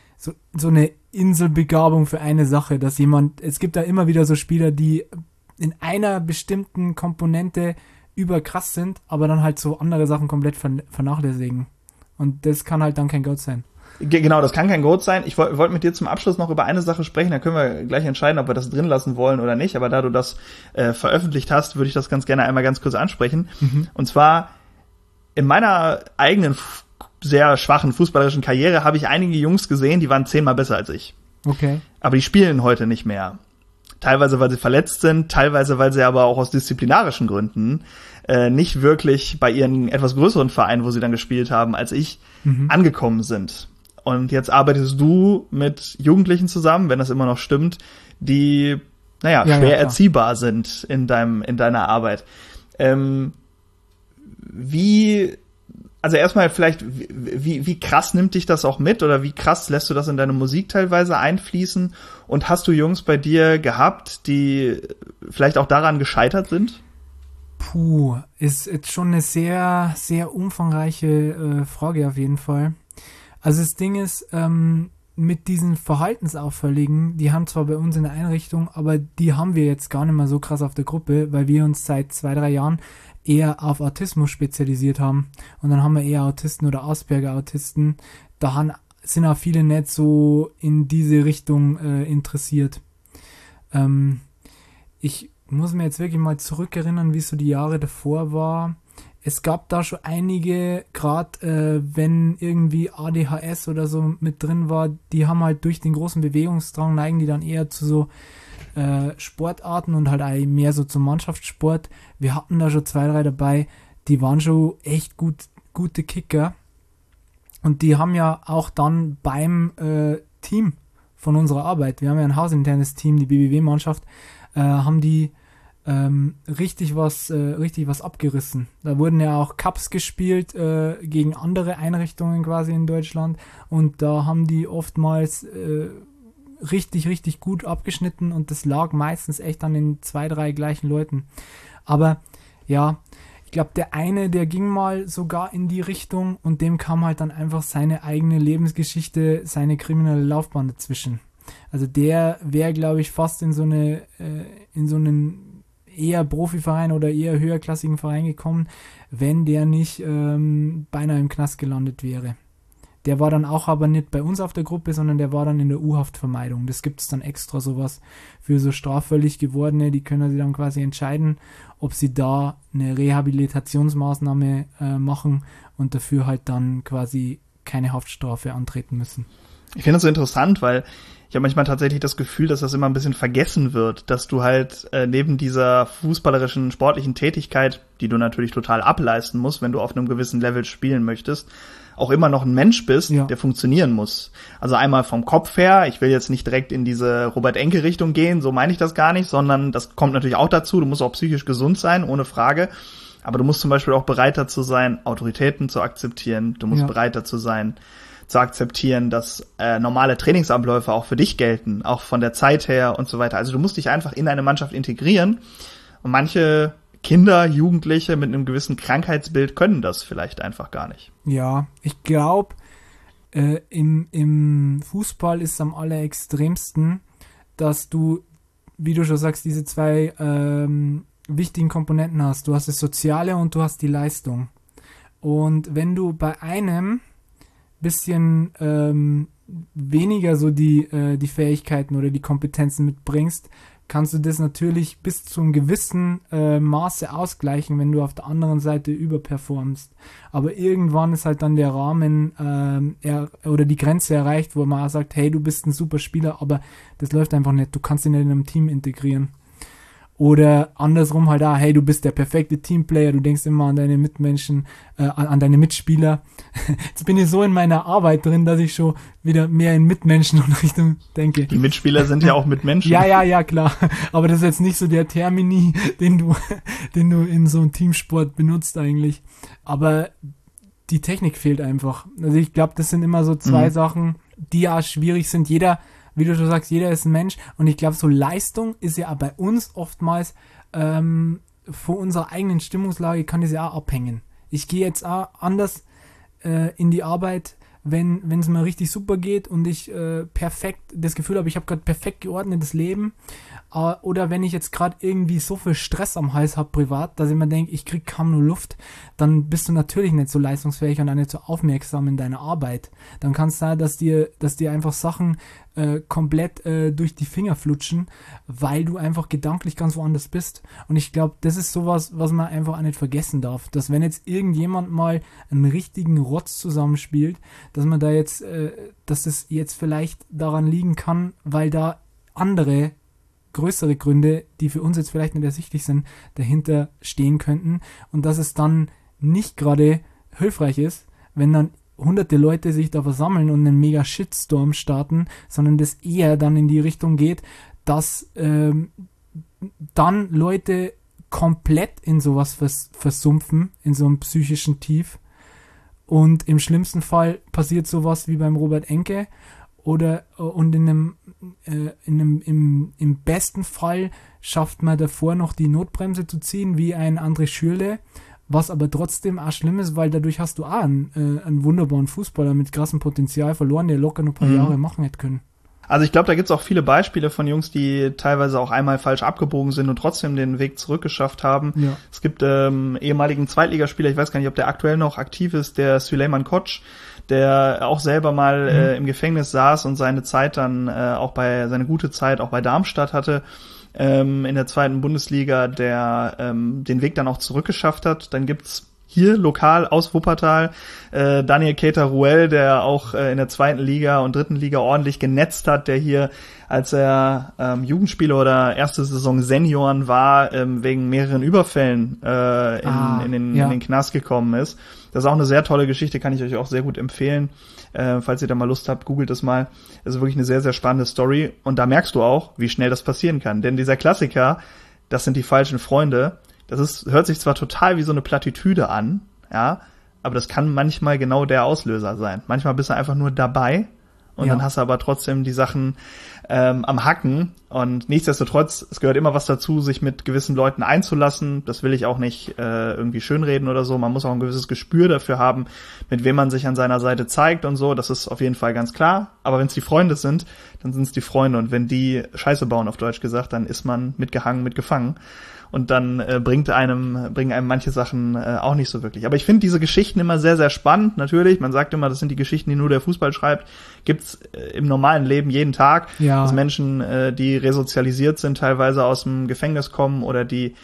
S3: Inselbegabung für eine Sache, dass es gibt da immer wieder so Spieler, die in einer bestimmten Komponente überkrass sind, aber dann halt so andere Sachen komplett vernachlässigen. Und das kann halt dann kein GOAT sein.
S2: Genau, das kann kein GOAT sein. Ich wollte mit dir zum Abschluss noch über eine Sache sprechen, da können wir gleich entscheiden, ob wir das drin lassen wollen oder nicht, aber da du das veröffentlicht hast, würde ich das ganz gerne einmal ganz kurz ansprechen. Und zwar, in meiner eigenen sehr schwachen fußballerischen Karriere habe ich einige Jungs gesehen, die waren 10-mal besser als ich.
S3: Okay.
S2: Aber die spielen heute nicht mehr. Teilweise, weil sie verletzt sind, teilweise, weil sie aber auch aus disziplinarischen Gründen nicht wirklich bei ihren etwas größeren Vereinen, wo sie dann gespielt haben, als ich, angekommen sind. Und jetzt arbeitest du mit Jugendlichen zusammen, wenn das immer noch stimmt, die, schwer erziehbar sind in deiner Arbeit. Also erstmal vielleicht, wie krass nimmt dich das auch mit oder wie krass lässt du das in deine Musik teilweise einfließen? Und hast du Jungs bei dir gehabt, die vielleicht auch daran gescheitert sind?
S3: Ist jetzt schon eine sehr, sehr umfangreiche Frage auf jeden Fall. Also das Ding ist, mit diesen Verhaltensauffälligen, die haben zwar bei uns in der Einrichtung, aber die haben wir jetzt gar nicht mehr so krass auf der Gruppe, weil wir uns seit 2-3 Jahren eher auf Autismus spezialisiert haben. Und dann haben wir eher Autisten oder Asperger-Autisten. Da sind auch viele nicht so in diese Richtung interessiert. Ich muss mir jetzt wirklich mal zurückerinnern, wie es so die Jahre davor war. Es gab da schon einige, gerade wenn irgendwie ADHS oder so mit drin war, die haben halt durch den großen Bewegungsdrang, neigen die dann eher zu so Sportarten und halt auch mehr so zum Mannschaftssport. Wir hatten da schon 2-3 dabei, die waren schon echt gute Kicker. Und die haben ja auch dann beim Team von unserer Arbeit, wir haben ja ein hausinternes Team, die BBW-Mannschaft, haben die richtig was abgerissen. Da wurden ja auch Cups gespielt gegen andere Einrichtungen quasi in Deutschland und da haben die oftmals richtig gut abgeschnitten und das lag meistens echt an den 2, 3 gleichen Leuten. Aber ja, ich glaube, der eine, der ging mal sogar in die Richtung und dem kam halt dann einfach seine eigene Lebensgeschichte, seine kriminelle Laufbahn dazwischen. Also der wäre, glaube ich, fast in so einen eher Profiverein oder eher höherklassigen Verein gekommen, wenn der nicht beinahe im Knast gelandet wäre. Der war dann auch aber nicht bei uns auf der Gruppe, sondern der war dann in der U-Haftvermeidung. Das gibt es dann extra sowas für so straffällig Gewordene, die können sich dann quasi entscheiden, ob sie da eine Rehabilitationsmaßnahme machen und dafür halt dann quasi keine Haftstrafe antreten müssen.
S2: Ich finde das so interessant, weil ich habe manchmal tatsächlich das Gefühl, dass das immer ein bisschen vergessen wird, dass du halt neben dieser fußballerischen, sportlichen Tätigkeit, die du natürlich total ableisten musst, wenn du auf einem gewissen Level spielen möchtest, auch immer noch ein Mensch bist, der funktionieren muss. Also einmal vom Kopf her, ich will jetzt nicht direkt in diese Robert-Enke-Richtung gehen, so meine ich das gar nicht, sondern das kommt natürlich auch dazu, du musst auch psychisch gesund sein, ohne Frage. Aber du musst zum Beispiel auch bereit dazu sein, Autoritäten zu akzeptieren. Du musst bereit dazu sein, zu akzeptieren, dass normale Trainingsabläufe auch für dich gelten, auch von der Zeit her und so weiter. Also du musst dich einfach in eine Mannschaft integrieren. Und manche Kinder, Jugendliche mit einem gewissen Krankheitsbild können das vielleicht einfach gar nicht.
S3: Ja, ich glaube, im Fußball ist es am allerextremsten, dass du, wie du schon sagst, diese 2 wichtigen Komponenten hast. Du hast das Soziale und du hast die Leistung. Und wenn du bei einem bisschen weniger so die Fähigkeiten oder die Kompetenzen mitbringst, kannst du das natürlich bis zu einem gewissen Maße ausgleichen, wenn du auf der anderen Seite überperformst. Aber irgendwann ist halt dann der Rahmen oder die Grenze erreicht, wo man auch sagt, hey, du bist ein super Spieler, aber das läuft einfach nicht. Du kannst ihn nicht in einem Team integrieren. Oder andersrum halt hey, du bist der perfekte Teamplayer, du denkst immer an deine Mitmenschen, an deine Mitspieler. Jetzt bin ich so in meiner Arbeit drin, dass ich schon wieder mehr in Mitmenschen und Richtung denke.
S2: Die Mitspieler sind ja auch Mitmenschen.
S3: Ja, klar. Aber das ist jetzt nicht so der Termini, den du in so einem Teamsport benutzt eigentlich. Aber die Technik fehlt einfach. Also ich glaube, das sind immer so 2 Sachen, die ja schwierig sind. Wie du schon sagst, jeder ist ein Mensch und ich glaube, so Leistung ist ja auch bei uns oftmals von unserer eigenen Stimmungslage kann das ja auch abhängen. Ich gehe jetzt auch anders in die Arbeit, wenn es mir richtig super geht und ich perfekt das Gefühl habe, ich habe gerade perfekt geordnetes Leben oder wenn ich jetzt gerade irgendwie so viel Stress am Hals habe privat, dass ich mir denke, ich kriege kaum nur Luft, dann bist du natürlich nicht so leistungsfähig und auch nicht so aufmerksam in deiner Arbeit. Dann kann es sein, dass dir einfach Sachen komplett durch die Finger flutschen, weil du einfach gedanklich ganz woanders bist. Und ich glaube, das ist sowas, was man einfach auch nicht vergessen darf, dass wenn jetzt irgendjemand mal einen richtigen Rotz zusammenspielt, dass man da jetzt, dass es jetzt vielleicht daran liegen kann, weil da andere größere Gründe, die für uns jetzt vielleicht nicht ersichtlich sind, dahinter stehen könnten und dass es dann nicht gerade hilfreich ist, wenn dann hunderte Leute sich da versammeln und einen mega Shitstorm starten, sondern das eher dann in die Richtung geht, dass dann Leute komplett in sowas versumpfen, in so einem psychischen Tief und im schlimmsten Fall passiert sowas wie beim Robert Enke und im besten Fall schafft man davor noch die Notbremse zu ziehen, wie ein André Schürrle, was aber trotzdem auch schlimm ist, weil dadurch hast du auch einen wunderbaren Fußballer mit krassem Potenzial verloren, der locker noch ein paar Jahre machen hätte können.
S2: Also ich glaube, da gibt's auch viele Beispiele von Jungs, die teilweise auch einmal falsch abgebogen sind und trotzdem den Weg zurückgeschafft haben. Ja. Es gibt ehemaligen Zweitligaspieler, ich weiß gar nicht, ob der aktuell noch aktiv ist, der Süleyman Koç, der auch selber mal im Gefängnis saß und seine Zeit dann seine gute Zeit auch bei Darmstadt hatte, in der 2. Bundesliga, der den Weg dann auch zurückgeschafft hat. Dann gibt's hier lokal aus Wuppertal, Daniel Keita-Ruel, der auch in der 2. Liga und 3. Liga ordentlich genetzt hat, der hier, als er Jugendspieler oder erste Saison Senioren war, wegen mehreren Überfällen in den Knast gekommen ist. Das ist auch eine sehr tolle Geschichte, kann ich euch auch sehr gut empfehlen. Falls ihr da mal Lust habt, googelt es mal. Das ist wirklich eine sehr, sehr spannende Story. Und da merkst du auch, wie schnell das passieren kann. Denn dieser Klassiker, das sind die falschen Freunde, hört sich zwar total wie so eine Plattitüde an, ja, aber das kann manchmal genau der Auslöser sein. Manchmal bist du einfach nur dabei und dann hast du aber trotzdem die Sachen am Hacken. Und nichtsdestotrotz, es gehört immer was dazu, sich mit gewissen Leuten einzulassen. Das will ich auch nicht irgendwie schönreden oder so. Man muss auch ein gewisses Gespür dafür haben, mit wem man sich an seiner Seite zeigt und so. Das ist auf jeden Fall ganz klar. Aber wenn es die Freunde sind, dann sind es die Freunde. Und wenn die Scheiße bauen, auf Deutsch gesagt, dann ist man mitgehangen, mitgefangen. Und dann bringen einem manche Sachen auch nicht so wirklich. Aber ich finde diese Geschichten immer sehr, sehr spannend. Natürlich, man sagt immer, das sind die Geschichten, die nur der Fußball schreibt. Gibt's im normalen Leben jeden Tag, dass Menschen, die resozialisiert sind, teilweise aus dem Gefängnis kommen oder die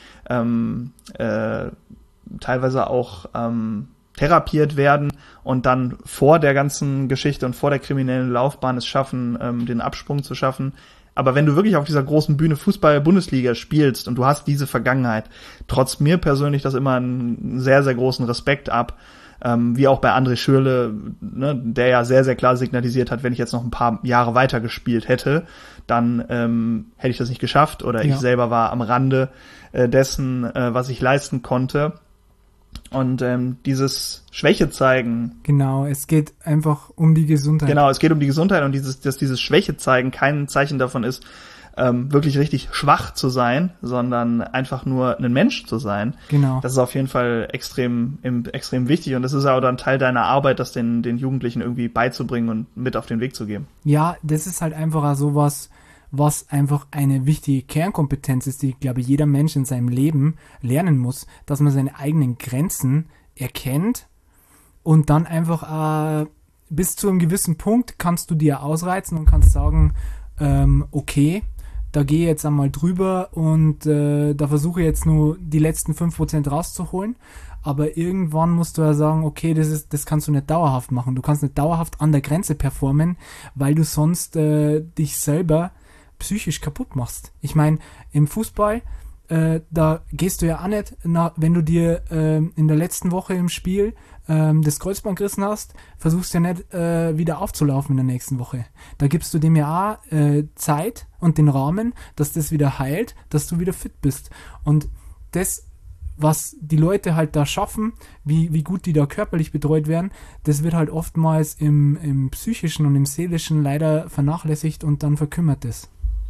S2: teilweise auch therapiert werden und dann vor der ganzen Geschichte und vor der kriminellen Laufbahn es schaffen, den Absprung zu schaffen. Aber wenn du wirklich auf dieser großen Bühne Fußball-Bundesliga spielst und du hast diese Vergangenheit, trotz mir persönlich das immer einen sehr, sehr großen Respekt ab, wie auch bei André Schürrle, ne, der ja sehr, sehr klar signalisiert hat, wenn ich jetzt noch ein paar Jahre weiter gespielt hätte, dann hätte ich das nicht geschafft oder ich selber war am Rande dessen, was ich leisten konnte. Und dieses Schwäche zeigen.
S3: Genau, es geht einfach um die Gesundheit.
S2: Genau, es geht um die Gesundheit und dass dieses Schwäche zeigen kein Zeichen davon ist, wirklich richtig schwach zu sein, sondern einfach nur ein Mensch zu sein.
S3: Genau.
S2: Das ist auf jeden Fall extrem wichtig und das ist auch dann Teil deiner Arbeit, das den Jugendlichen irgendwie beizubringen und mit auf den Weg zu geben.
S3: Ja, das ist halt einfach sowas, was einfach eine wichtige Kernkompetenz ist, die, glaube ich, jeder Mensch in seinem Leben lernen muss, dass man seine eigenen Grenzen erkennt und dann einfach bis zu einem gewissen Punkt kannst du dir ausreizen und kannst sagen, okay, da gehe ich jetzt einmal drüber und da versuche ich jetzt nur die letzten 5% rauszuholen. Aber irgendwann musst du ja sagen, okay, das kannst du nicht dauerhaft machen. Du kannst nicht dauerhaft an der Grenze performen, weil du sonst dich selber psychisch kaputt machst. Ich meine, im Fußball, da gehst du ja auch nicht, wenn du dir in der letzten Woche im Spiel das Kreuzband gerissen hast, versuchst ja nicht wieder aufzulaufen in der nächsten Woche. Da gibst du dem ja auch Zeit und den Rahmen, dass das wieder heilt, dass du wieder fit bist. Und das, was die Leute halt da schaffen, wie gut die da körperlich betreut werden, das wird halt oftmals im psychischen und im seelischen leider vernachlässigt und dann verkümmert es.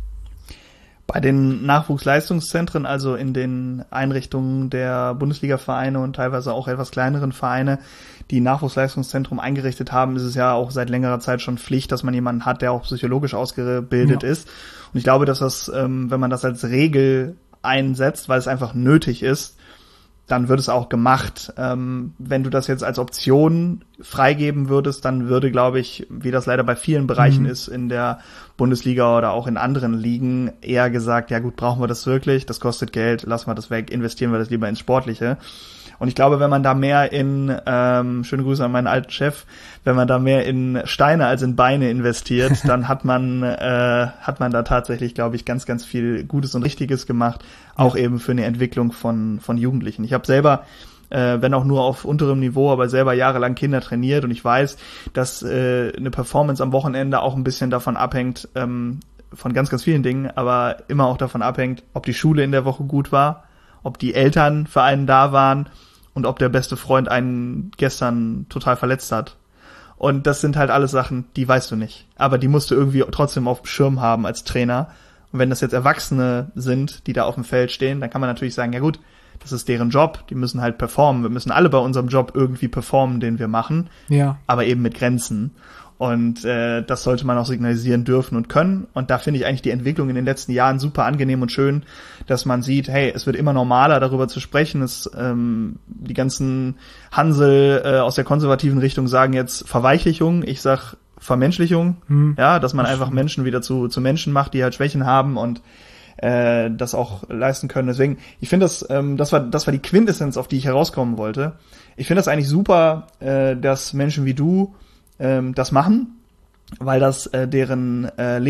S2: Bei den Nachwuchsleistungszentren, also in den Einrichtungen der Bundesliga-Vereine und teilweise auch etwas kleineren Vereine, die Nachwuchsleistungszentrum eingerichtet haben, ist es ja auch seit längerer Zeit schon Pflicht, dass man jemanden hat, der auch psychologisch ausgebildet ist. Und ich glaube, dass das, wenn man das als Regel einsetzt, weil es einfach nötig ist, dann wird es auch gemacht. Wenn du das jetzt als Option freigeben würdest, dann würde, glaube ich, wie das leider bei vielen Bereichen ist in der Bundesliga oder auch in anderen Ligen, eher gesagt, ja gut, brauchen wir das wirklich? Das kostet Geld, lassen wir das weg, investieren wir das lieber ins Sportliche. Und ich glaube, wenn man da mehr schöne Grüße an meinen alten Chef, wenn man da mehr in Steine als in Beine investiert, dann hat man da tatsächlich, glaube ich, ganz, ganz viel Gutes und Richtiges gemacht, auch eben für eine Entwicklung von Jugendlichen. Ich habe selber, wenn auch nur auf unterem Niveau, aber selber jahrelang Kinder trainiert und ich weiß, dass eine Performance am Wochenende auch ein bisschen davon abhängt, von ganz, ganz vielen Dingen, aber immer auch davon abhängt, ob die Schule in der Woche gut war, ob die Eltern für einen da waren und ob der beste Freund einen gestern total verletzt hat. Und das sind halt alles Sachen, die weißt du nicht. Aber die musst du irgendwie trotzdem auf dem Schirm haben als Trainer. Und wenn das jetzt Erwachsene sind, die da auf dem Feld stehen, dann kann man natürlich sagen, ja gut, das ist deren Job, die müssen halt performen. Wir müssen alle bei unserem Job irgendwie performen, den wir machen.
S3: Ja.
S2: Aber eben mit Grenzen. Und das sollte man auch signalisieren dürfen und können. Und da finde ich eigentlich die Entwicklung in den letzten Jahren super angenehm und schön, dass man sieht, hey, es wird immer normaler, darüber zu sprechen. Die ganzen Hansel aus der konservativen Richtung sagen jetzt Verweichlichung. Ich sag Vermenschlichung. Ja, dass man einfach Menschen wieder zu Menschen macht, die halt Schwächen haben und das auch leisten können. Deswegen, ich finde das war die Quintessenz, auf die ich herauskommen wollte. Ich finde das eigentlich super, dass Menschen wie du das machen, weil das deren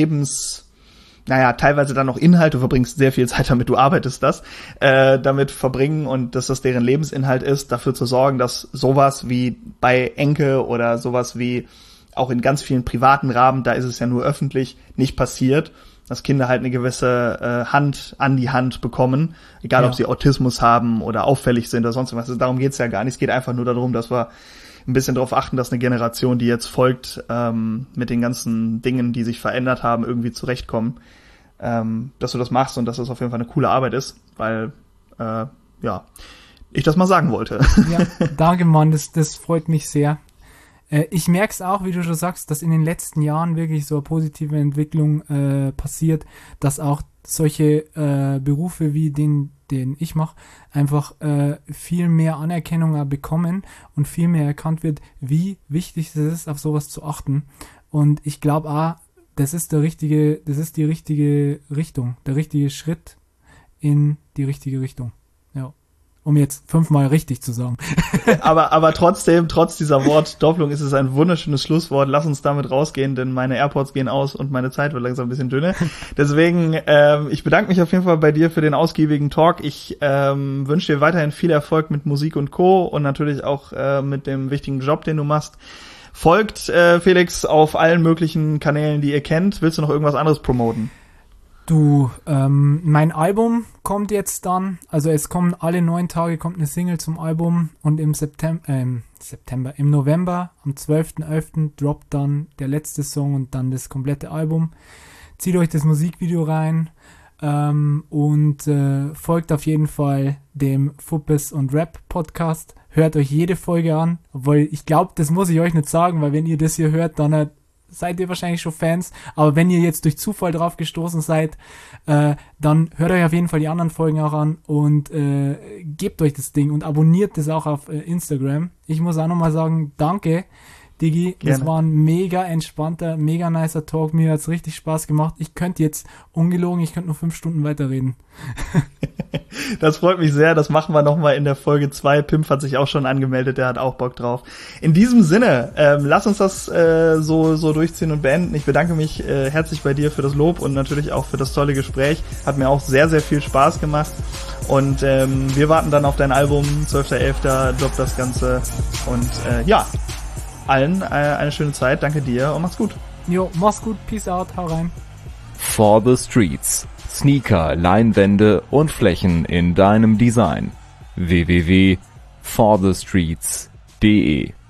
S2: teilweise dann noch Inhalt, du verbringst sehr viel Zeit damit, du arbeitest damit verbringen und dass das deren Lebensinhalt ist, dafür zu sorgen, dass sowas wie bei Enke oder sowas wie auch in ganz vielen privaten Rahmen, da ist es ja nur öffentlich, nicht passiert, dass Kinder halt eine gewisse Hand an die Hand bekommen, egal ob sie Autismus haben oder auffällig sind oder sonst was. Also darum geht's ja gar nicht. Es geht einfach nur darum, dass wir ein bisschen darauf achten, dass eine Generation, die jetzt folgt, mit den ganzen Dingen, die sich verändert haben, irgendwie zurechtkommen. Dass du das machst und dass das auf jeden Fall eine coole Arbeit ist, weil ich das mal sagen wollte.
S3: Ja, danke Mann, das freut mich sehr. Ich merke es auch, wie du schon sagst, dass in den letzten Jahren wirklich so eine positive Entwicklung passiert, dass auch solche Berufe wie den ich mache, einfach viel mehr Anerkennung bekommen und viel mehr erkannt wird, wie wichtig es ist, auf sowas zu achten. Und ich glaube auch, das ist die richtige Richtung, der richtige Schritt in die richtige Richtung. Ja. Um jetzt 5-mal richtig zu sagen.
S2: aber trotzdem, trotz dieser Wortdoppelung ist es ein wunderschönes Schlusswort. Lass uns damit rausgehen, denn meine AirPods gehen aus und meine Zeit wird langsam ein bisschen dünne. Deswegen, ich bedanke mich auf jeden Fall bei dir für den ausgiebigen Talk. Ich wünsche dir weiterhin viel Erfolg mit Musik und Co. und natürlich auch mit dem wichtigen Job, den du machst. Folgt Felix auf allen möglichen Kanälen, die ihr kennt. Willst du noch irgendwas anderes promoten?
S3: Du, mein Album kommt jetzt dann, also es kommen alle 9 Tage kommt eine Single zum Album und im November, am 12.11. droppt dann der letzte Song und dann das komplette Album. Zieht euch das Musikvideo rein und folgt auf jeden Fall dem Fuppes und Rap Podcast. Hört euch jede Folge an, obwohl ich glaube, das muss ich euch nicht sagen, weil wenn ihr das hier hört, dann seid ihr wahrscheinlich schon Fans, aber wenn ihr jetzt durch Zufall drauf gestoßen seid, dann hört euch auf jeden Fall die anderen Folgen auch an und gebt euch das Ding und abonniert das auch auf Instagram. Ich muss auch nochmal sagen, danke, Digi,
S2: Gerne.
S3: Das war ein mega entspannter, mega nicer Talk, mir hat's richtig Spaß gemacht. Ich könnte jetzt, ungelogen, noch 5 Stunden weiterreden.
S2: Das freut mich sehr, das machen wir nochmal in der Folge 2. Pimp hat sich auch schon angemeldet, der hat auch Bock drauf. In diesem Sinne, lass uns das so durchziehen und beenden. Ich bedanke mich herzlich bei dir für das Lob und natürlich auch für das tolle Gespräch. Hat mir auch sehr, sehr viel Spaß gemacht. Und wir warten dann auf dein Album, 12.11. droppt das Ganze. Und allen eine schöne Zeit. Danke dir und mach's gut.
S3: Jo, mach's gut, peace out, hau rein.
S1: For the Streets. Sneaker, Leinwände und Flächen in deinem Design. www.forthestreets.de